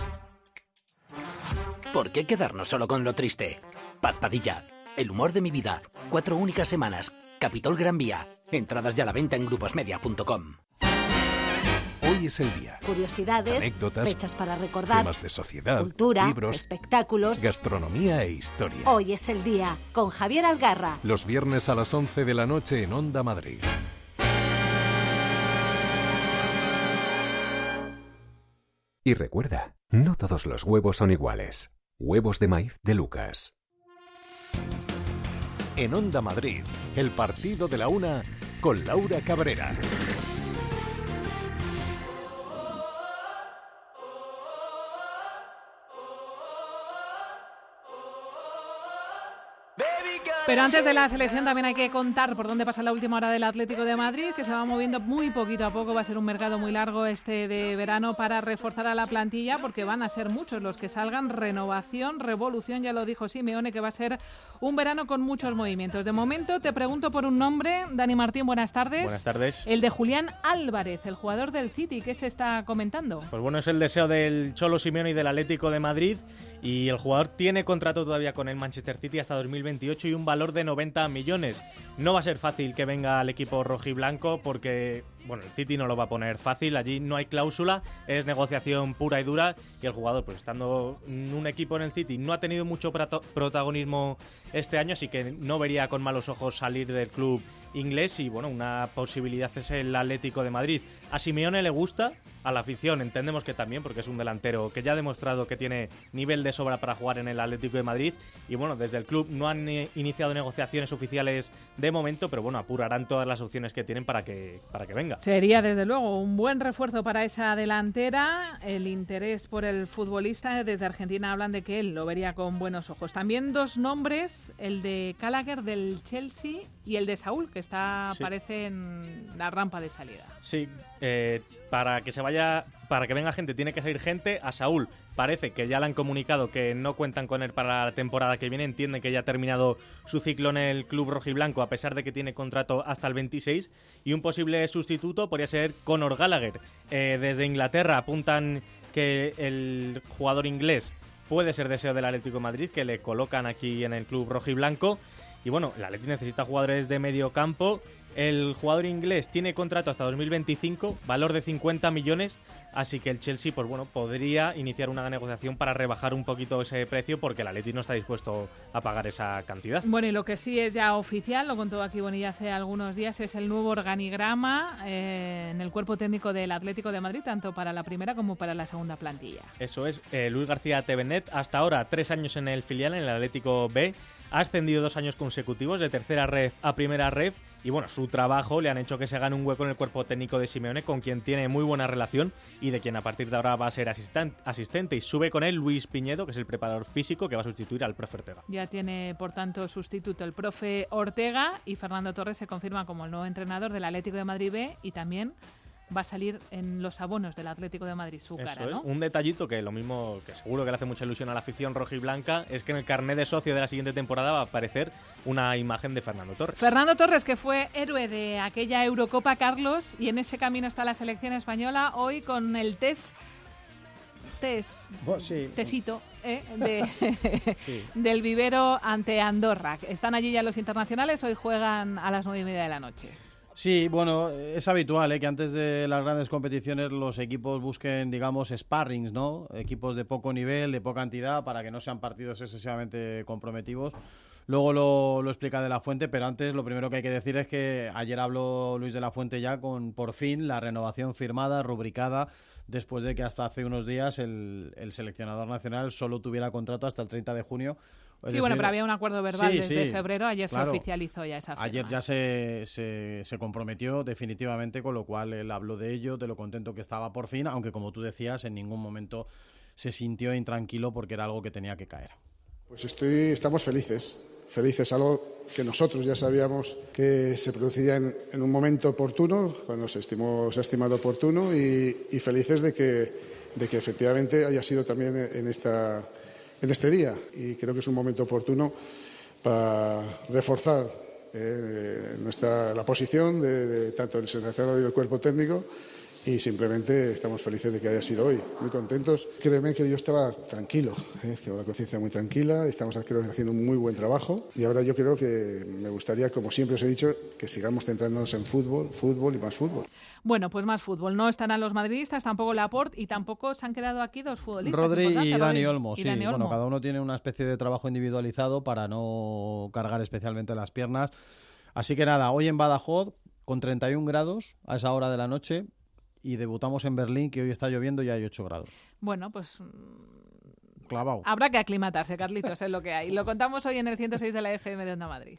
¿Por qué quedarnos solo con lo triste? Paz Padilla, El humor de mi vida. Cuatro únicas semanas. Capitol Gran Vía. Entradas ya a la venta en gruposmedia punto com. Hoy es el día. Curiosidades, anécdotas, fechas para recordar, temas de sociedad, cultura, libros, espectáculos, gastronomía e historia. Hoy es el día, con Javier Algarra. Los viernes a las once de la noche en Onda Madrid. Y recuerda, no todos los huevos son iguales. Huevos de maíz de Lucas. En Onda Madrid, el partido de la una con Laura Cabrera. Pero antes de la selección también hay que contar por dónde pasa la última hora del Atlético de Madrid, que se va moviendo muy poquito a poco. Va a ser un mercado muy largo este de verano para reforzar a la plantilla, porque van a ser muchos los que salgan. Renovación, revolución, ya lo dijo Simeone, que va a ser un verano con muchos movimientos. De momento te pregunto por un nombre. Dani Martín, buenas tardes. Buenas tardes. El de Julián Álvarez, el jugador del City. ¿Qué se está comentando? Pues bueno, es el deseo del Cholo Simeone y del Atlético de Madrid. Y el jugador tiene contrato todavía con el Manchester City hasta dos mil veintiocho y un valor de noventa millones. No va a ser fácil que venga al equipo rojiblanco porque, bueno, el City no lo va a poner fácil. Allí no hay cláusula, es negociación pura y dura. Y el jugador, pues estando en un equipo en el City, no ha tenido mucho prato- protagonismo este año, así que no vería con malos ojos salir del club inglés. Y bueno, una posibilidad es el Atlético de Madrid. A Simeone le gusta, a la afición entendemos que también, porque es un delantero que ya ha demostrado que tiene nivel de sobra para jugar en el Atlético de Madrid. Y bueno, desde el club no han eh, iniciado negociaciones oficiales de momento, pero bueno, apurarán todas las opciones que tienen para que, para que venga. Sería desde luego un buen refuerzo para esa delantera. El interés por el futbolista, desde Argentina hablan de que él lo vería con buenos ojos. También dos nombres, el de Gallagher del Chelsea y el de Saúl, que está Sí. parece en la rampa de salida. Sí, eh, para que se vaya, para que venga gente tiene que salir gente. A Saúl parece que ya le han comunicado que no cuentan con él para la temporada que viene, entienden que ya ha terminado su ciclo en el club rojiblanco a pesar de que tiene contrato hasta el veintiséis, y un posible sustituto podría ser Conor Gallagher. Eh, desde Inglaterra apuntan que el jugador inglés puede ser deseo del Atlético de Madrid, que le colocan aquí en el club rojiblanco. Y bueno, el Atlético necesita jugadores de medio campo. El jugador inglés tiene contrato hasta dos mil veinticinco, valor de cincuenta millones, así que el Chelsea, pues bueno, podría iniciar una negociación para rebajar un poquito ese precio, porque el Atlético no está dispuesto a pagar esa cantidad. Bueno, y lo que sí es ya oficial, lo contó aquí Bonilla hace algunos días, es el nuevo organigrama eh, en el cuerpo técnico del Atlético de Madrid, tanto para la primera como para la segunda plantilla. Eso es, eh, Luis García Tevenet, hasta ahora tres años en el filial, en el Atlético B, ha ascendido dos años consecutivos de tercera ref a primera ref, y bueno, su trabajo le han hecho que se gane un hueco en el cuerpo técnico de Simeone, con quien tiene muy buena relación y de quien a partir de ahora va a ser asisten- asistente. Y sube con él Luis Piñedo, que es el preparador físico que va a sustituir al profe Ortega. Ya tiene, por tanto, sustituto el profe Ortega, y Fernando Torres se confirma como el nuevo entrenador del Atlético de Madrid B, y también va a salir en los abonos del Atlético de Madrid su Eso cara, es. ¿no? Un detallito que lo mismo, que seguro que le hace mucha ilusión a la afición rojiblanca, es que en el carnet de socio de la siguiente temporada va a aparecer una imagen de Fernando Torres. Fernando Torres, que fue héroe de aquella Eurocopa, Carlos, y en ese camino está la selección española, hoy con el test, test Bueno, sí. tesito ¿eh? de, Sí. del vivero ante Andorra. Están allí ya los internacionales, hoy juegan a las nueve y media de la noche. Sí, bueno, es habitual ¿eh? que antes de las grandes competiciones los equipos busquen, digamos, sparrings, ¿no? Equipos de poco nivel, de poca entidad, para que no sean partidos excesivamente comprometivos. Luego lo, lo explica De La Fuente, pero antes lo primero que hay que decir es que ayer habló Luis De La Fuente ya con, por fin, la renovación firmada, rubricada, después de que hasta hace unos días el, el seleccionador nacional solo tuviera contrato hasta el treinta de junio. Es Sí, decir, bueno, pero había un acuerdo verbal sí, desde sí, febrero, ayer claro. se oficializó ya esa firma. Ayer ya se, se, se comprometió definitivamente, con lo cual él habló de ello, de lo contento que estaba por fin, aunque como tú decías, en ningún momento se sintió intranquilo porque era algo que tenía que caer. Pues estoy, estamos felices, felices, algo que nosotros ya sabíamos que se produciría en, en un momento oportuno, cuando se estimó, se ha estimado oportuno, y, y felices de que, de que efectivamente haya sido también en esta... en este día, y creo que es un momento oportuno para reforzar eh, nuestra, la posición de, de tanto el seleccionador y el cuerpo técnico, y simplemente estamos felices de que haya sido hoy, muy contentos. Créeme que yo estaba tranquilo, ¿eh? Tengo la conciencia muy tranquila, estamos creo, haciendo un muy buen trabajo, y ahora yo creo que me gustaría, como siempre os he dicho, que sigamos centrándonos en fútbol, fútbol y más fútbol. Bueno, pues más fútbol. No estarán los madridistas, tampoco Laporte, y tampoco se han quedado aquí dos futbolistas. Rodri y importantes, Dani Rodri Olmo, y sí. Dani Olmo. Bueno, cada uno tiene una especie de trabajo individualizado para no cargar especialmente las piernas. Así que nada, hoy en Badajoz, con treinta y un grados a esa hora de la noche, y debutamos en Berlín, que hoy está lloviendo y hay ocho grados. Bueno, pues... Clavado. Habrá que aclimatarse, Carlitos, es lo que hay. Lo contamos hoy en el ciento seis de la F M de Onda Madrid.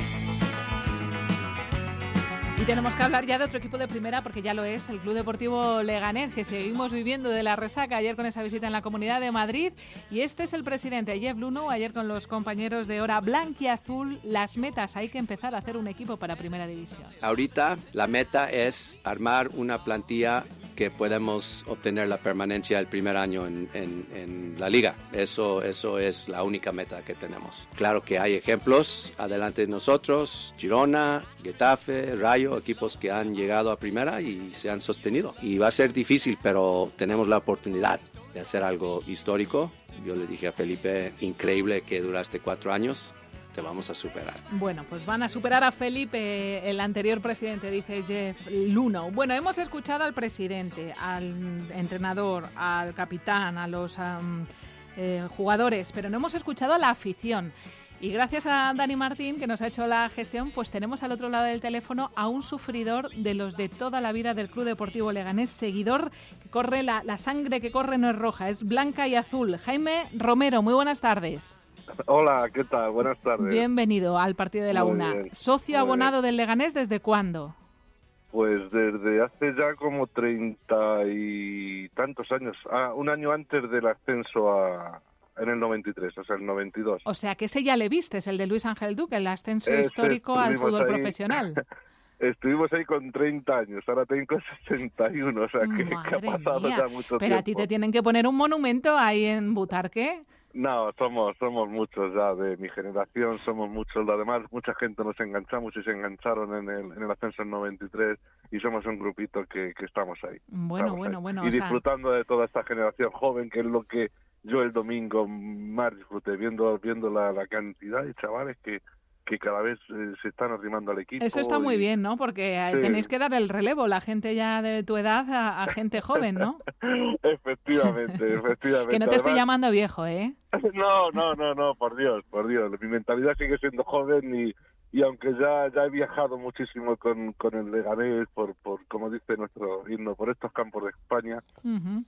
Y tenemos que hablar ya de otro equipo de primera, porque ya lo es, el Club Deportivo Leganés, que seguimos viviendo de la resaca ayer con esa visita en la Comunidad de Madrid. Y este es el presidente, Jeff Luhnow, ayer con los compañeros de Hora Blanquiazul. Las metas, hay que empezar a hacer un equipo para Primera División. Ahorita la meta es armar una plantilla que podemos obtener la permanencia el primer año en, en, en la liga. Eso, eso es la única meta que tenemos. Claro que hay ejemplos adelante de nosotros, Girona, Getafe, Rayo, equipos que han llegado a primera y se han sostenido. Y va a ser difícil, pero tenemos la oportunidad de hacer algo histórico. Yo le dije a Felipe, increíble que duraste cuatro años. Te vamos a superar. Bueno, pues van a superar a Felipe, el anterior presidente, dice Jeff Luhnow. Bueno, hemos escuchado al presidente, al entrenador, al capitán, a los um, eh, jugadores, pero no hemos escuchado a la afición. Y gracias a Dani Martín, que nos ha hecho la gestión, pues tenemos al otro lado del teléfono a un sufridor de los de toda la vida del Club Deportivo Leganés, seguidor que corre, la, la sangre que corre no es roja, es blanca y azul. Jaime Romero, muy buenas tardes. Hola, ¿qué tal? Buenas tardes. Bienvenido al partido de la Muy UNA. bien, ¿Socio abonado del Leganés desde cuándo? Pues desde hace ya como treinta y tantos años. Ah, un año antes del ascenso a, en el noventa y tres, o sea, el noventa y dos. O sea, que ese ya le viste, es el de Luis Ángel Duque, el ascenso Ese histórico al estuvimos fútbol ahí. profesional. Estuvimos ahí con treinta años, ahora tengo sesenta y uno, o sea, que, que ha pasado mía. ya mucho Pero tiempo. a ti te tienen que poner un monumento ahí en Butarque. No, somos somos muchos ya de mi generación, somos muchos. Además, mucha gente nos enganchamos y se engancharon en el, en el ascenso en noventa y tres y somos un grupito que, que estamos ahí. Bueno, Estamos bueno, ahí. bueno. Y o sea, disfrutando de toda esta generación joven, que es lo que yo el domingo más disfruté, viendo viendo la, la cantidad de chavales que, que cada vez eh, se están arrimando al equipo. eso está muy y- bien, ¿no? Porque eh, Sí. tenéis que dar el relevo, la gente ya de tu edad, a, a gente joven, ¿no? Efectivamente, efectivamente. Que no te estoy Además, llamando viejo, ¿eh? No, no, no, no, por Dios, por Dios. Mi mentalidad sigue siendo joven y, y aunque ya, ya he viajado muchísimo con, con el Leganés, por, por, como dice nuestro himno, por estos campos de España, Ujú.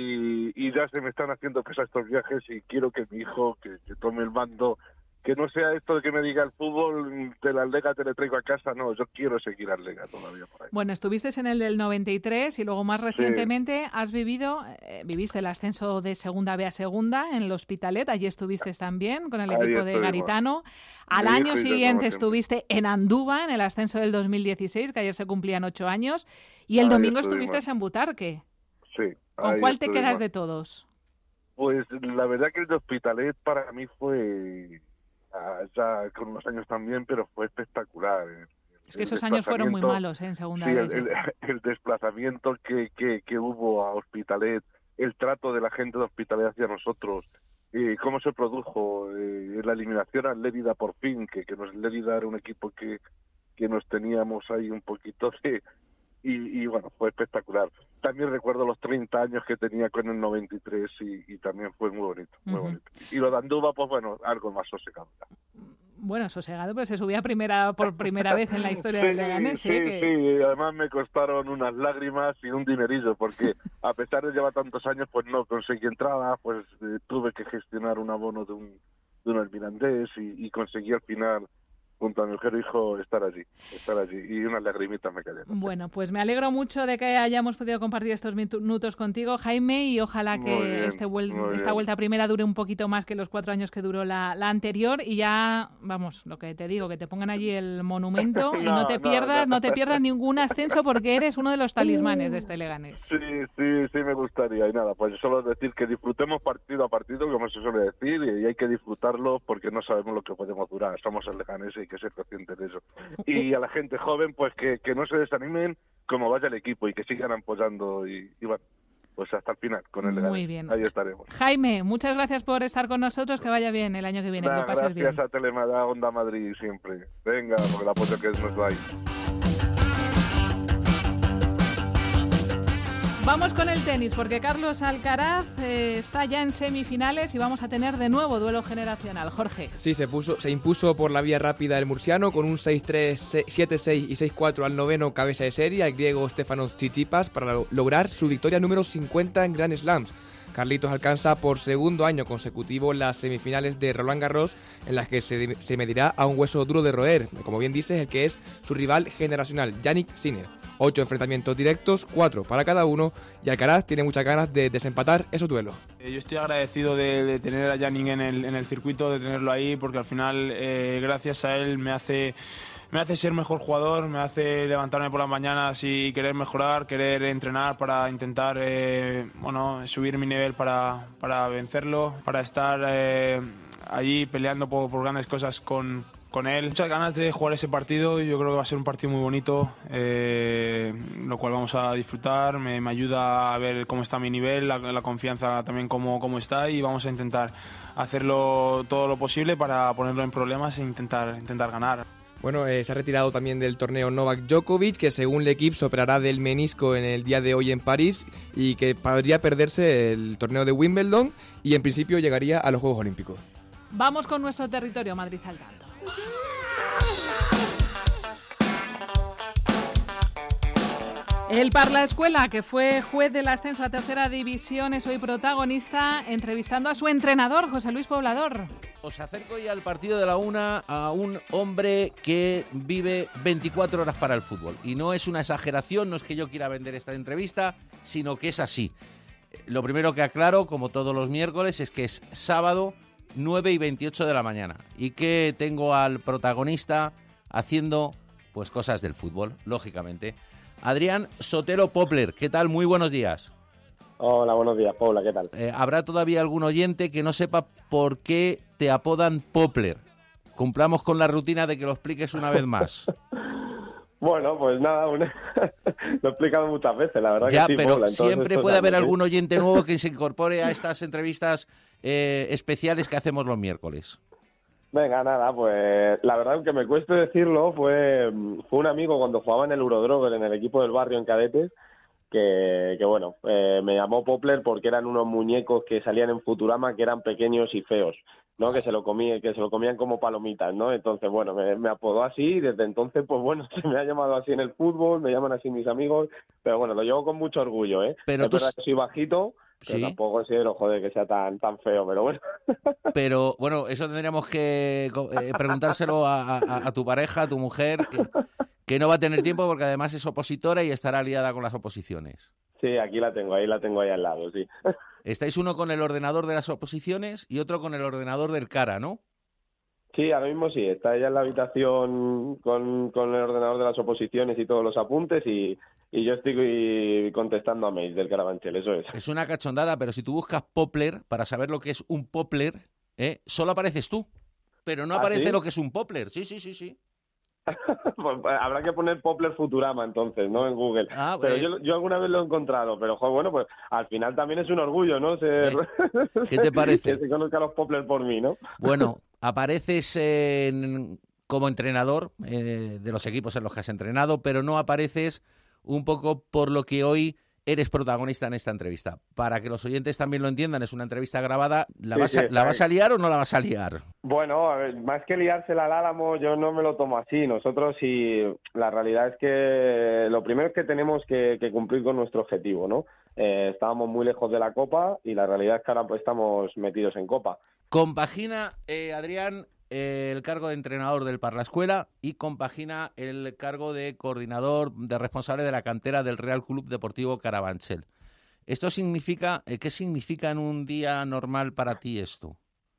y, y ya se me están haciendo pesar estos viajes y quiero que mi hijo, que, que tome el mando, que no sea esto de que me diga el fútbol, de la Lega te le traigo a casa, no, yo quiero seguir al Lega todavía por ahí. Bueno, estuviste en el del noventa y tres y luego más recientemente has vivido, eh, viviste el ascenso de Segunda B a Segunda en el Hospitalet, allí estuviste también con el Ahí equipo de estuvimos. Garitano. Al Mi hijo año y yo siguiente como siempre. estuviste en Andúba en el ascenso del dos mil dieciséis, que ayer se cumplían ocho años, y el Ahí domingo estuvimos. estuviste en Butarque. Sí. ¿Con ahí cuál te quedas estuvimos. de todos? Pues la verdad que el de Hospitalet para mí fue, ah, ya con unos años también, pero fue espectacular. Es que El esos años fueron muy desplazamiento- malos, ¿eh? En Segunda Sí, B. el, el- el desplazamiento que, que, que hubo a Hospitalet, el trato de la gente de Hospitalet hacia nosotros, eh, cómo se produjo eh, la eliminación al Lérida por fin, que, que nos Lérida era un equipo que, que nos teníamos ahí un poquito de... Y, y bueno, fue espectacular. También recuerdo los treinta años que tenía con el noventa y tres y, y también fue muy bonito, muy Ujú. bonito. Y lo de Andúba, pues bueno, algo más sosegado. Bueno, sosegado, pero se subía primera por primera vez en la historia del Leganés, sí, ¿eh? Que- sí, además me costaron unas lágrimas y un dinerillo, porque a pesar de llevar tantos años, pues no conseguí entrada, pues eh, tuve que gestionar un abono de un, de un almirandés y, y conseguí al final, junto a mi mujer e hijo, estar allí, estar allí, y unas lagrimitas me cayeron. Bueno, pues me alegro mucho de que hayamos podido compartir estos minutos contigo, Jaime, y ojalá Muy que bien, este vuel- muy esta bien. vuelta primera dure un poquito más que los cuatro años que duró la, la anterior, y ya, vamos, lo que te digo, que te pongan allí el monumento y no No, te no, pierdas, no. no te pierdas ningún ascenso porque eres uno de los talismanes de este Leganés. Sí, sí, sí me gustaría. Y nada, pues solo decir que disfrutemos partido a partido, como se suele decir, y hay que disfrutarlo porque no sabemos lo que podemos durar. Somos el Leganés y hay que ser conscientes de eso. Y a la gente joven, pues que, que no se desanimen como vaya el equipo y que sigan apoyando y, y bueno, pues hasta el final con el Leganés. Muy bien. Ahí estaremos. Jaime, muchas gracias por estar con nosotros, que vaya bien el año que viene, que Nada, lo pases bien. gracias a Telemada, Onda Madrid siempre. Venga, por el apoyo que nos dais. Vamos con el tenis, porque Carlos Alcaraz eh, está ya en semifinales y vamos a tener de nuevo duelo generacional. Jorge. Sí, se, puso, se impuso por la vía rápida el murciano con un seis tres, siete seis y seis cuatro al noveno cabeza de serie al griego Stefanos Tsitsipas para lo- lograr su victoria número cincuenta en Grand Slams. Carlitos alcanza por segundo año consecutivo las semifinales de Roland Garros, en las que se, se medirá a un hueso duro de roer, como bien dices, el que es su rival generacional, Jannik Sinner. Ocho enfrentamientos directos, cuatro para cada uno, y Alcaraz tiene muchas ganas de desempatar esos duelos. Yo estoy agradecido de, de tener a Jannik en el, en el circuito, de tenerlo ahí, porque al final, eh, gracias a él, me hace... Me hace ser mejor jugador, me hace levantarme por las mañanas y querer mejorar, querer entrenar para intentar eh, bueno, subir mi nivel para, para vencerlo, para estar eh, allí peleando por, por grandes cosas con, con él. Muchas ganas de jugar ese partido y yo creo que va a ser un partido muy bonito, eh, lo cual vamos a disfrutar. Me, me ayuda a ver cómo está mi nivel, la, la confianza también cómo, cómo está, y vamos a intentar hacerlo todo lo posible para ponerlo en problemas e intentar, intentar ganar. Bueno, eh, se ha retirado también del torneo Novak Djokovic, que según el equipo se operará del menisco en el día de hoy en París y que podría perderse el torneo de Wimbledon y en principio llegaría a los Juegos Olímpicos. Vamos con nuestro territorio, Madrid al tanto. El Parla Escuela, que fue juez del ascenso a tercera división, es hoy protagonista entrevistando a su entrenador, José Luis Poblador. Os acerco ya al partido de la una a un hombre que vive veinticuatro horas para el fútbol. Y no es una exageración, no es que yo quiera vender esta entrevista, sino que es así. Lo primero que aclaro, como todos los miércoles, es que es sábado nueve y veintiocho de la mañana. Y que tengo al protagonista haciendo pues cosas del fútbol, lógicamente. Adrián Sotelo Popler, ¿qué tal? Muy buenos días. Hola, buenos días, Paula, ¿qué tal? Eh, ¿Habrá todavía algún oyente que no sepa por qué te apodan Popler? Cumplamos con la rutina de que lo expliques una vez más. Bueno, pues nada, una... lo he explicado muchas veces, la verdad ya, que sí, pero Paula, siempre puede haber ¿sí? algún oyente nuevo que se incorpore a estas entrevistas eh, especiales que hacemos los miércoles. Venga, nada, pues la verdad, aunque me cueste decirlo, fue, fue un amigo cuando jugaba en el Eurodroger, en el equipo del barrio en cadetes, que, que bueno, eh, me llamó Popler porque eran unos muñecos que salían en Futurama que eran pequeños y feos, ¿no? Que se lo comían, que se lo comían como palomitas, ¿no? Entonces, bueno, me, me apodó así y desde entonces, pues bueno, se me ha llamado así en el fútbol, me llaman así mis amigos, pero bueno, lo llevo con mucho orgullo, ¿eh? Pero es tú... verdad que soy bajito, pero ¿sí? Tampoco considero, joder, que sea tan tan feo, pero bueno. Pero bueno, eso tendríamos que eh, preguntárselo a, a, a tu pareja, a tu mujer, que, que no va a tener tiempo porque además es opositora y estará liada con las oposiciones. Sí, aquí la tengo, ahí la tengo ahí al lado, sí. Estáis uno con el ordenador de las oposiciones y otro con el ordenador del cara, ¿no? Sí, ahora mismo sí, está ella en la habitación con, con el ordenador de las oposiciones y todos los apuntes y, y yo estoy contestando a mails del Carabanchel, eso es. Es una cachondada, pero si tú buscas Popler, para saber lo que es un Popler, ¿eh? Solo apareces tú, pero no ¿Ah, aparece sí? lo que es un Popler. Sí, sí, sí, sí. Pues habrá que poner Popler Futurama entonces, ¿no? En Google. Ah, pero eh. yo, yo alguna vez lo he encontrado, pero joder, bueno, pues al final también es un orgullo, ¿no? Ser... Eh, ¿Qué te parece? Que se conozca los Popler por mí, ¿no? Bueno, apareces en, como entrenador eh, de los equipos en los que has entrenado, pero no apareces un poco por lo que hoy eres protagonista en esta entrevista. Para que los oyentes también lo entiendan, es una entrevista grabada. ¿La, Sí, vas, sí, a, ¿la vas a liar o no la vas a liar? Bueno, a ver, más que liársela al Álamo, yo no me lo tomo así. Nosotros sí, la realidad es que lo primero es que tenemos que, que cumplir con nuestro objetivo, ¿no? Eh, estábamos muy lejos de la Copa y la realidad es que ahora pues estamos metidos en Copa. Compagina, eh, Adrián, eh, el cargo de entrenador del Parla Escuela y compagina el cargo de coordinador, de responsable de la cantera del Real Club Deportivo Carabanchel. ¿Esto significa, eh, qué significa en un día normal para ti esto?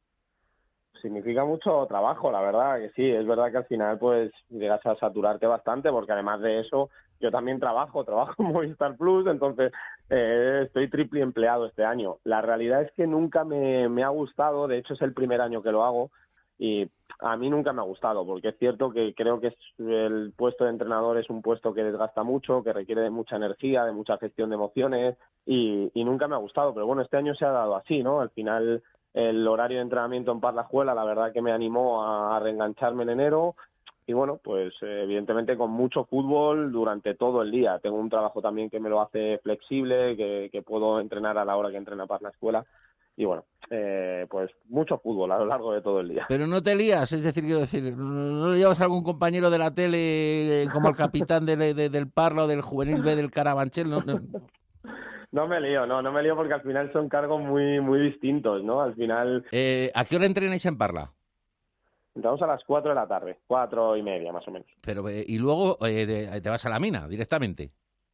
Significa mucho trabajo, la verdad que sí. Es verdad que al final pues llegas a saturarte bastante porque además de eso yo también trabajo, trabajo en Movistar Plus, entonces eh, estoy triple empleado este año. La realidad es que nunca me, me ha gustado, de hecho es el primer año que lo hago y a mí nunca me ha gustado porque es cierto que creo que es, el puesto de entrenador es un puesto que desgasta mucho, que requiere de mucha energía, de mucha gestión de emociones y, y nunca me ha gustado, pero bueno, este año se ha dado así, ¿no? Al final el horario de entrenamiento en Parla Escuela la verdad que me animó a reengancharme en enero y bueno, pues eh, evidentemente con mucho fútbol durante todo el día. Tengo un trabajo también que me lo hace flexible, que, que puedo entrenar a la hora que entrena para la escuela. Y bueno, eh, pues mucho fútbol a lo largo de todo el día. Pero no te lías, es decir, quiero decir, ¿no llevas a algún compañero de la tele como el capitán de, de, del Parla o del Juvenil B del Carabanchel? No, no. No me lío, no, no me lío porque al final son cargos muy muy distintos, ¿no? Al final... Eh, ¿A qué hora entrenáis en Parla? Entramos a las cuatro de la tarde, cuatro y media más o menos. Pero eh, y luego eh, de, te vas a la mina directamente.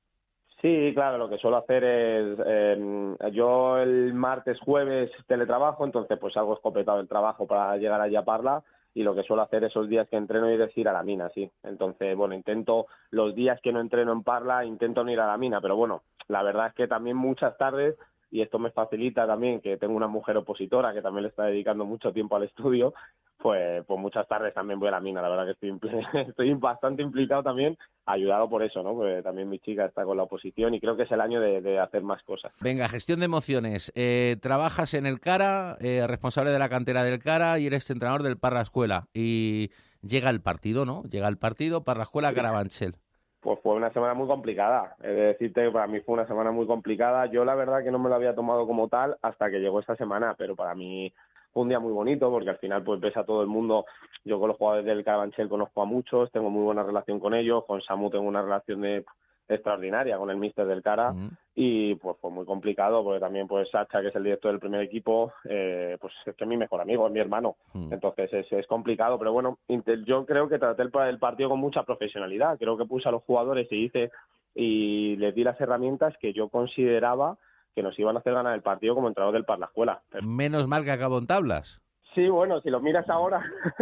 Sí, claro, lo que suelo hacer es, eh, yo el martes, jueves teletrabajo, entonces pues salgo escopetado del trabajo para llegar allá a Parla, y lo que suelo hacer esos días que entreno es ir a la mina, sí. Entonces, bueno, intento, los días que no entreno en Parla, intento no ir a la mina, pero bueno, la verdad es que también muchas tardes, y esto me facilita también que tengo una mujer opositora que también le está dedicando mucho tiempo al estudio, pues, pues muchas tardes también voy a la mina. La verdad que estoy, estoy bastante implicado también, ayudado por eso, ¿no? Porque también mi chica está con la oposición y creo que es el año de, de hacer más cosas. Venga, gestión de emociones. Eh, trabajas en el Cara, eh, responsable de la cantera del Cara y eres entrenador del Parla Escuela. Y llega el partido, ¿no? Llega el partido, Parla Escuela, Carabanchel. Pues fue una semana muy complicada. He de decirte que para mí fue una semana muy complicada. Yo la verdad que no me lo había tomado como tal hasta que llegó esta semana, pero para mí fue un día muy bonito porque al final pues ves a todo el mundo. Yo con los jugadores del Carabanchel conozco a muchos, tengo muy buena relación con ellos, con Samu tengo una relación de extraordinaria con el míster del Cara, uh-huh. Y pues fue muy complicado porque también pues Sacha, que es el director del primer equipo, eh, pues es que es mi mejor amigo, es mi hermano, uh-huh. Entonces es, es complicado, pero bueno, yo creo que traté el, el partido con mucha profesionalidad, creo que puse a los jugadores y hice y les di las herramientas que yo consideraba que nos iban a hacer ganar el partido como entrenador del Parla Escuela. Pero... Menos mal que acabó en tablas. Sí, bueno, si lo miras ahora,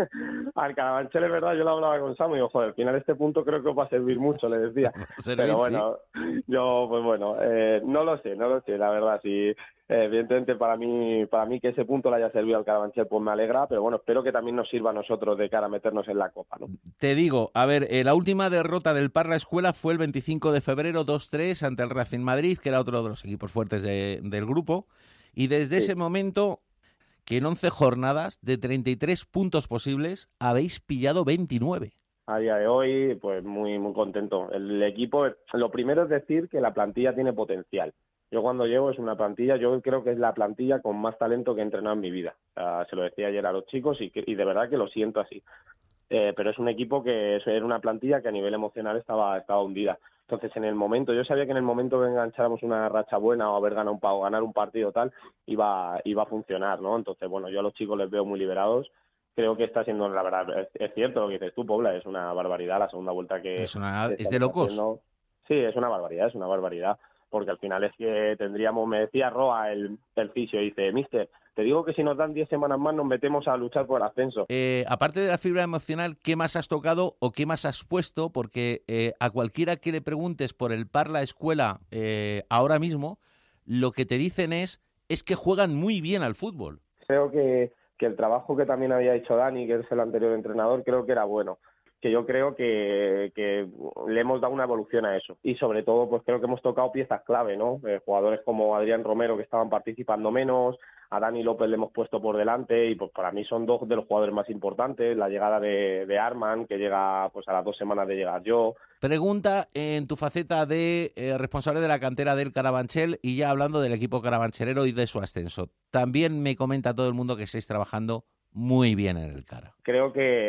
al Carabanchel es verdad, yo lo hablaba con Samu y digo, joder, al final este punto creo que os va a servir mucho, le decía. Servir, pero bueno, sí. yo, pues bueno, eh, no lo sé, no lo sé, la verdad, sí. Eh, evidentemente para mí para mí que ese punto le haya servido al Carabanchel, pues me alegra, pero bueno, espero que también nos sirva a nosotros de cara a meternos en la Copa, ¿no? Te digo, a ver, eh, la última derrota del Parla Escuela fue el veinticinco de febrero, dos tres, ante el Racing Madrid, que era otro de los equipos fuertes de, del grupo, y desde sí. ese momento... que en once jornadas de treinta y tres puntos posibles habéis pillado veintinueve. A día de hoy, pues muy muy contento. El equipo, lo primero es decir que la plantilla tiene potencial. Yo cuando llego es una plantilla, yo creo que es la plantilla con más talento que he entrenado en mi vida. O sea, se lo decía ayer a los chicos y, que, y de verdad que lo siento así. Eh, pero es un equipo que es, era una plantilla que a nivel emocional estaba, estaba hundida. Entonces, en el momento, yo sabía que en el momento que engancháramos una racha buena o haber ganado un o ganar un partido tal, iba, iba a funcionar, ¿no? Entonces, bueno, yo a los chicos les veo muy liberados. Creo que está siendo, la verdad, es, es cierto lo que dices tú, Pobla, es una barbaridad la segunda vuelta que... Es, una, es de locos. Haciendo. Sí, es una barbaridad, es una barbaridad. Porque al final es que tendríamos, me decía Roa, el, el fisio, dice, mister, te digo que si nos dan diez semanas más nos metemos a luchar por el ascenso. Eh, aparte de la fibra emocional, ¿qué más has tocado o qué más has puesto? Porque eh, a cualquiera que le preguntes por el Parla Escuela eh, ahora mismo, lo que te dicen es, es que juegan muy bien al fútbol. Creo que, que el trabajo que también había hecho Dani, que es el anterior entrenador, creo que era bueno. Que yo creo que, que le hemos dado una evolución a eso. Y sobre todo, pues creo que hemos tocado piezas clave, ¿no? Eh, jugadores como Adrián Romero, que estaban participando menos, a Dani López le hemos puesto por delante, y pues para mí son dos de los jugadores más importantes. La llegada de, de Arman, que llega pues a las dos semanas de llegar yo. Pregunta en tu faceta de eh, responsable de la cantera del Carabanchel, y ya hablando del equipo carabanchelero y de su ascenso. También me comenta todo el mundo que estáis trabajando muy bien en el Cara. Creo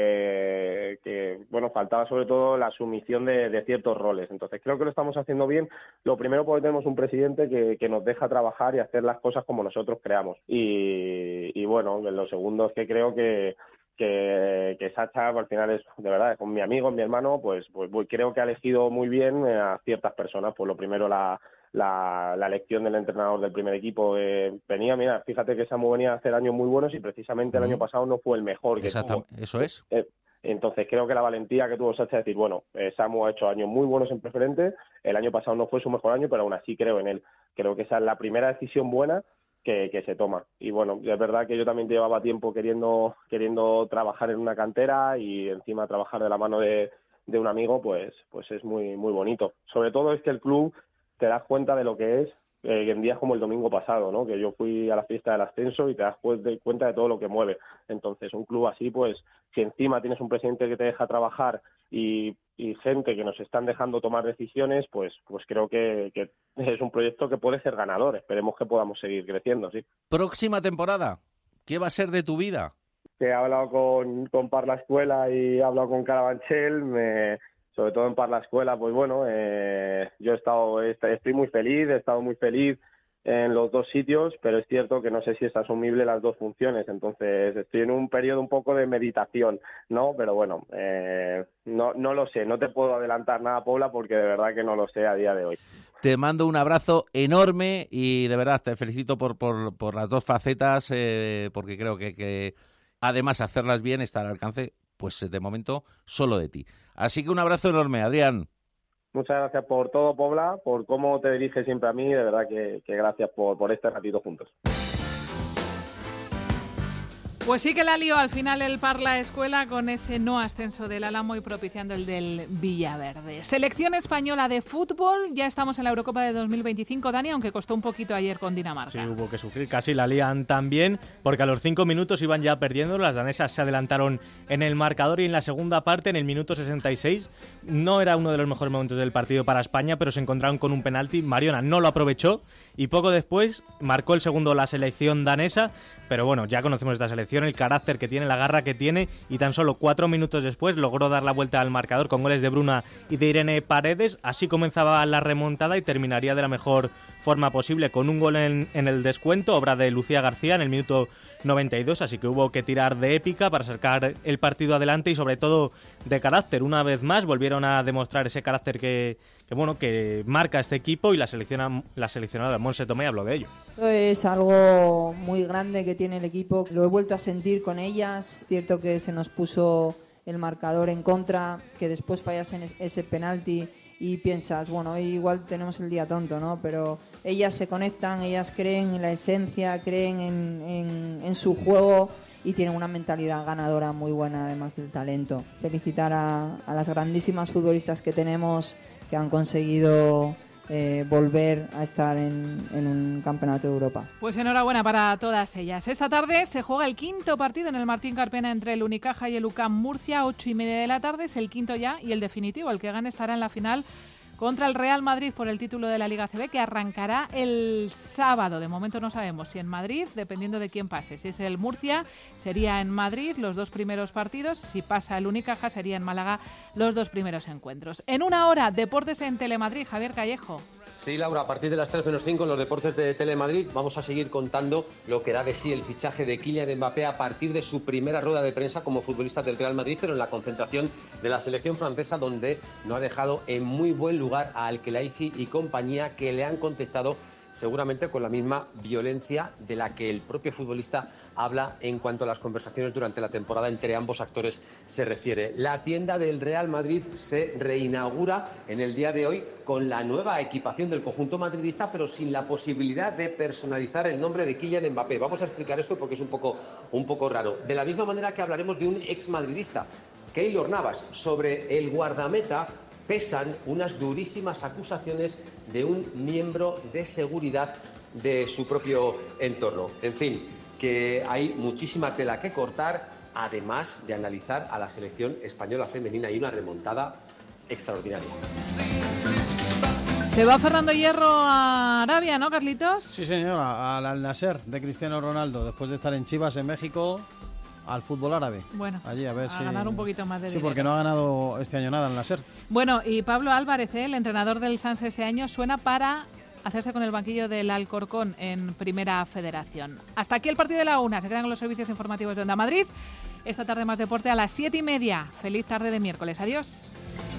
que, que bueno, faltaba sobre todo la sumisión de, de ciertos roles. Entonces creo que lo estamos haciendo bien. Lo primero porque tenemos un presidente que, que nos deja trabajar y hacer las cosas como nosotros creamos. Y, y bueno, lo segundo es que creo que que, que Sacha al final es, de verdad, es con mi amigo, mi hermano, pues, pues, pues creo que ha elegido muy bien a ciertas personas. Pues lo primero la La, la elección del entrenador del primer equipo. Eh, venía, mira, fíjate que Samu venía a hacer años muy buenos y precisamente el uh-huh. año pasado no fue el mejor que tuvo. Eso es. Eh, entonces creo que la valentía que tuvo Sacha de decir, bueno, eh, Samu ha hecho años muy buenos en preferente, el año pasado no fue su mejor año, pero aún así creo en él. Creo que esa es la primera decisión buena que, que se toma. Y bueno, es verdad que yo también llevaba tiempo queriendo, queriendo trabajar en una cantera y encima trabajar de la mano de, de un amigo, pues, pues es muy, muy bonito. Sobre todo es que el club te das cuenta de lo que es eh, en días como el domingo pasado, ¿no? Que yo fui a la fiesta del ascenso y te das cuenta de todo lo que mueve. Entonces, un club así, pues, si encima tienes un presidente que te deja trabajar y, y gente que nos están dejando tomar decisiones, pues, pues creo que, que es un proyecto que puede ser ganador. Esperemos que podamos seguir creciendo, sí. Próxima temporada, ¿qué va a ser de tu vida? Que he hablado con, con Parla Escuela y he hablado con Carabanchel, me, sobre todo en Parla Escuela, pues bueno, eh, yo he estado, estoy muy feliz, he estado muy feliz en los dos sitios, pero es cierto que no sé si es asumible las dos funciones, entonces estoy en un periodo un poco de meditación, ¿no? Pero bueno, eh, no, no lo sé, no te puedo adelantar nada, Paula, porque de verdad que no lo sé a día de hoy. Te mando un abrazo enorme y de verdad te felicito por, por, por las dos facetas, eh, porque creo que, que además hacerlas bien está al alcance, pues de momento, solo de ti. Así que un abrazo enorme, Adrián. Muchas gracias por todo, Pobla, por cómo te diriges siempre a mí, de verdad que, que gracias por, por este ratito juntos. Pues sí que la lió al final el Parla Escuela con ese no ascenso del Álamo y propiciando el del Villaverde. Selección española de fútbol, ya estamos en la Eurocopa de dos mil veinticinco, Dani, aunque costó un poquito ayer con Dinamarca. Sí, hubo que sufrir, casi la lían también, porque a los cinco minutos iban ya perdiendo, las danesas se adelantaron en el marcador y en la segunda parte, en el minuto sesenta y seis, no era uno de los mejores momentos del partido para España, pero se encontraron con un penalti, Mariona no lo aprovechó, y poco después marcó el segundo la selección danesa, pero bueno, ya conocemos esta selección, el carácter que tiene, la garra que tiene, y tan solo cuatro minutos después logró dar la vuelta al marcador con goles de Bruna y de Irene Paredes. Así comenzaba la remontada y terminaría de la mejor forma posible con un gol en, en el descuento, obra de Lucía García en el minuto noventa y dos, así que hubo que tirar de épica para sacar el partido adelante y sobre todo de carácter. Una vez más volvieron a demostrar ese carácter que, que bueno, que marca este equipo, y la selecciona, la seleccionada Montse Tomé habló de ello. Es algo muy grande que tiene el equipo, lo he vuelto a sentir con ellas. Es cierto que se nos puso el marcador en contra, que después fallasen ese penalti y piensas, bueno, igual tenemos el día tonto, ¿no? Pero ellas se conectan, ellas creen en la esencia, creen en, en, en su juego y tienen una mentalidad ganadora muy buena, además del talento. Felicitar a, a las grandísimas futbolistas que tenemos, que han conseguido eh, volver a estar en, en un campeonato de Europa. Pues enhorabuena para todas ellas. Esta tarde se juega el quinto partido en el Martín Carpena entre el Unicaja y el U C A M Murcia, ocho y media de la tarde, es el quinto ya y el definitivo. El que gane estará en la final contra el Real Madrid por el título de la Liga C B, que arrancará el sábado. De momento no sabemos si en Madrid, dependiendo de quién pase. Si es el Murcia, sería en Madrid los dos primeros partidos. Si pasa el Unicaja, sería en Málaga los dos primeros encuentros. En una hora, deportes en Telemadrid. Javier Callejo. Sí, Laura, a partir de las tres menos cinco en los deportes de Telemadrid vamos a seguir contando lo que da de sí el fichaje de Kylian Mbappé a partir de su primera rueda de prensa como futbolista del Real Madrid, pero en la concentración de la selección francesa, donde no ha dejado en muy buen lugar a Al-Khelaifi y compañía, que le han contestado seguramente con la misma violencia de la que el propio futbolista habla en cuanto a las conversaciones durante la temporada entre ambos actores se refiere. La tienda del Real Madrid se reinaugura en el día de hoy con la nueva equipación del conjunto madridista, pero sin la posibilidad de personalizar el nombre de Kylian Mbappé. Vamos a explicar esto porque es un poco, un poco raro. De la misma manera que hablaremos de un ex madridista, Keylor Navas. Sobre el guardameta pesan unas durísimas acusaciones de un miembro de seguridad de su propio entorno. En fin, que hay muchísima tela que cortar, además de analizar a la selección española femenina y una remontada extraordinaria. Se va Fernando Hierro a Arabia, ¿no, Carlitos? Sí, señora, al Al-Nassr de Cristiano Ronaldo, después de estar en Chivas, en México, al fútbol árabe. Bueno, allí a ver a si ganar un poquito más de sí, dinero. porque no ha ganado este año nada el Al-Nassr. Bueno, y Pablo Álvarez, ¿eh? el entrenador del Sanse este año, suena para hacerse con el banquillo del Alcorcón en Primera Federación. Hasta aquí el partido de la una. Se quedan con los servicios informativos de Onda Madrid. Esta tarde más deporte a las siete y media. Feliz tarde de miércoles. Adiós.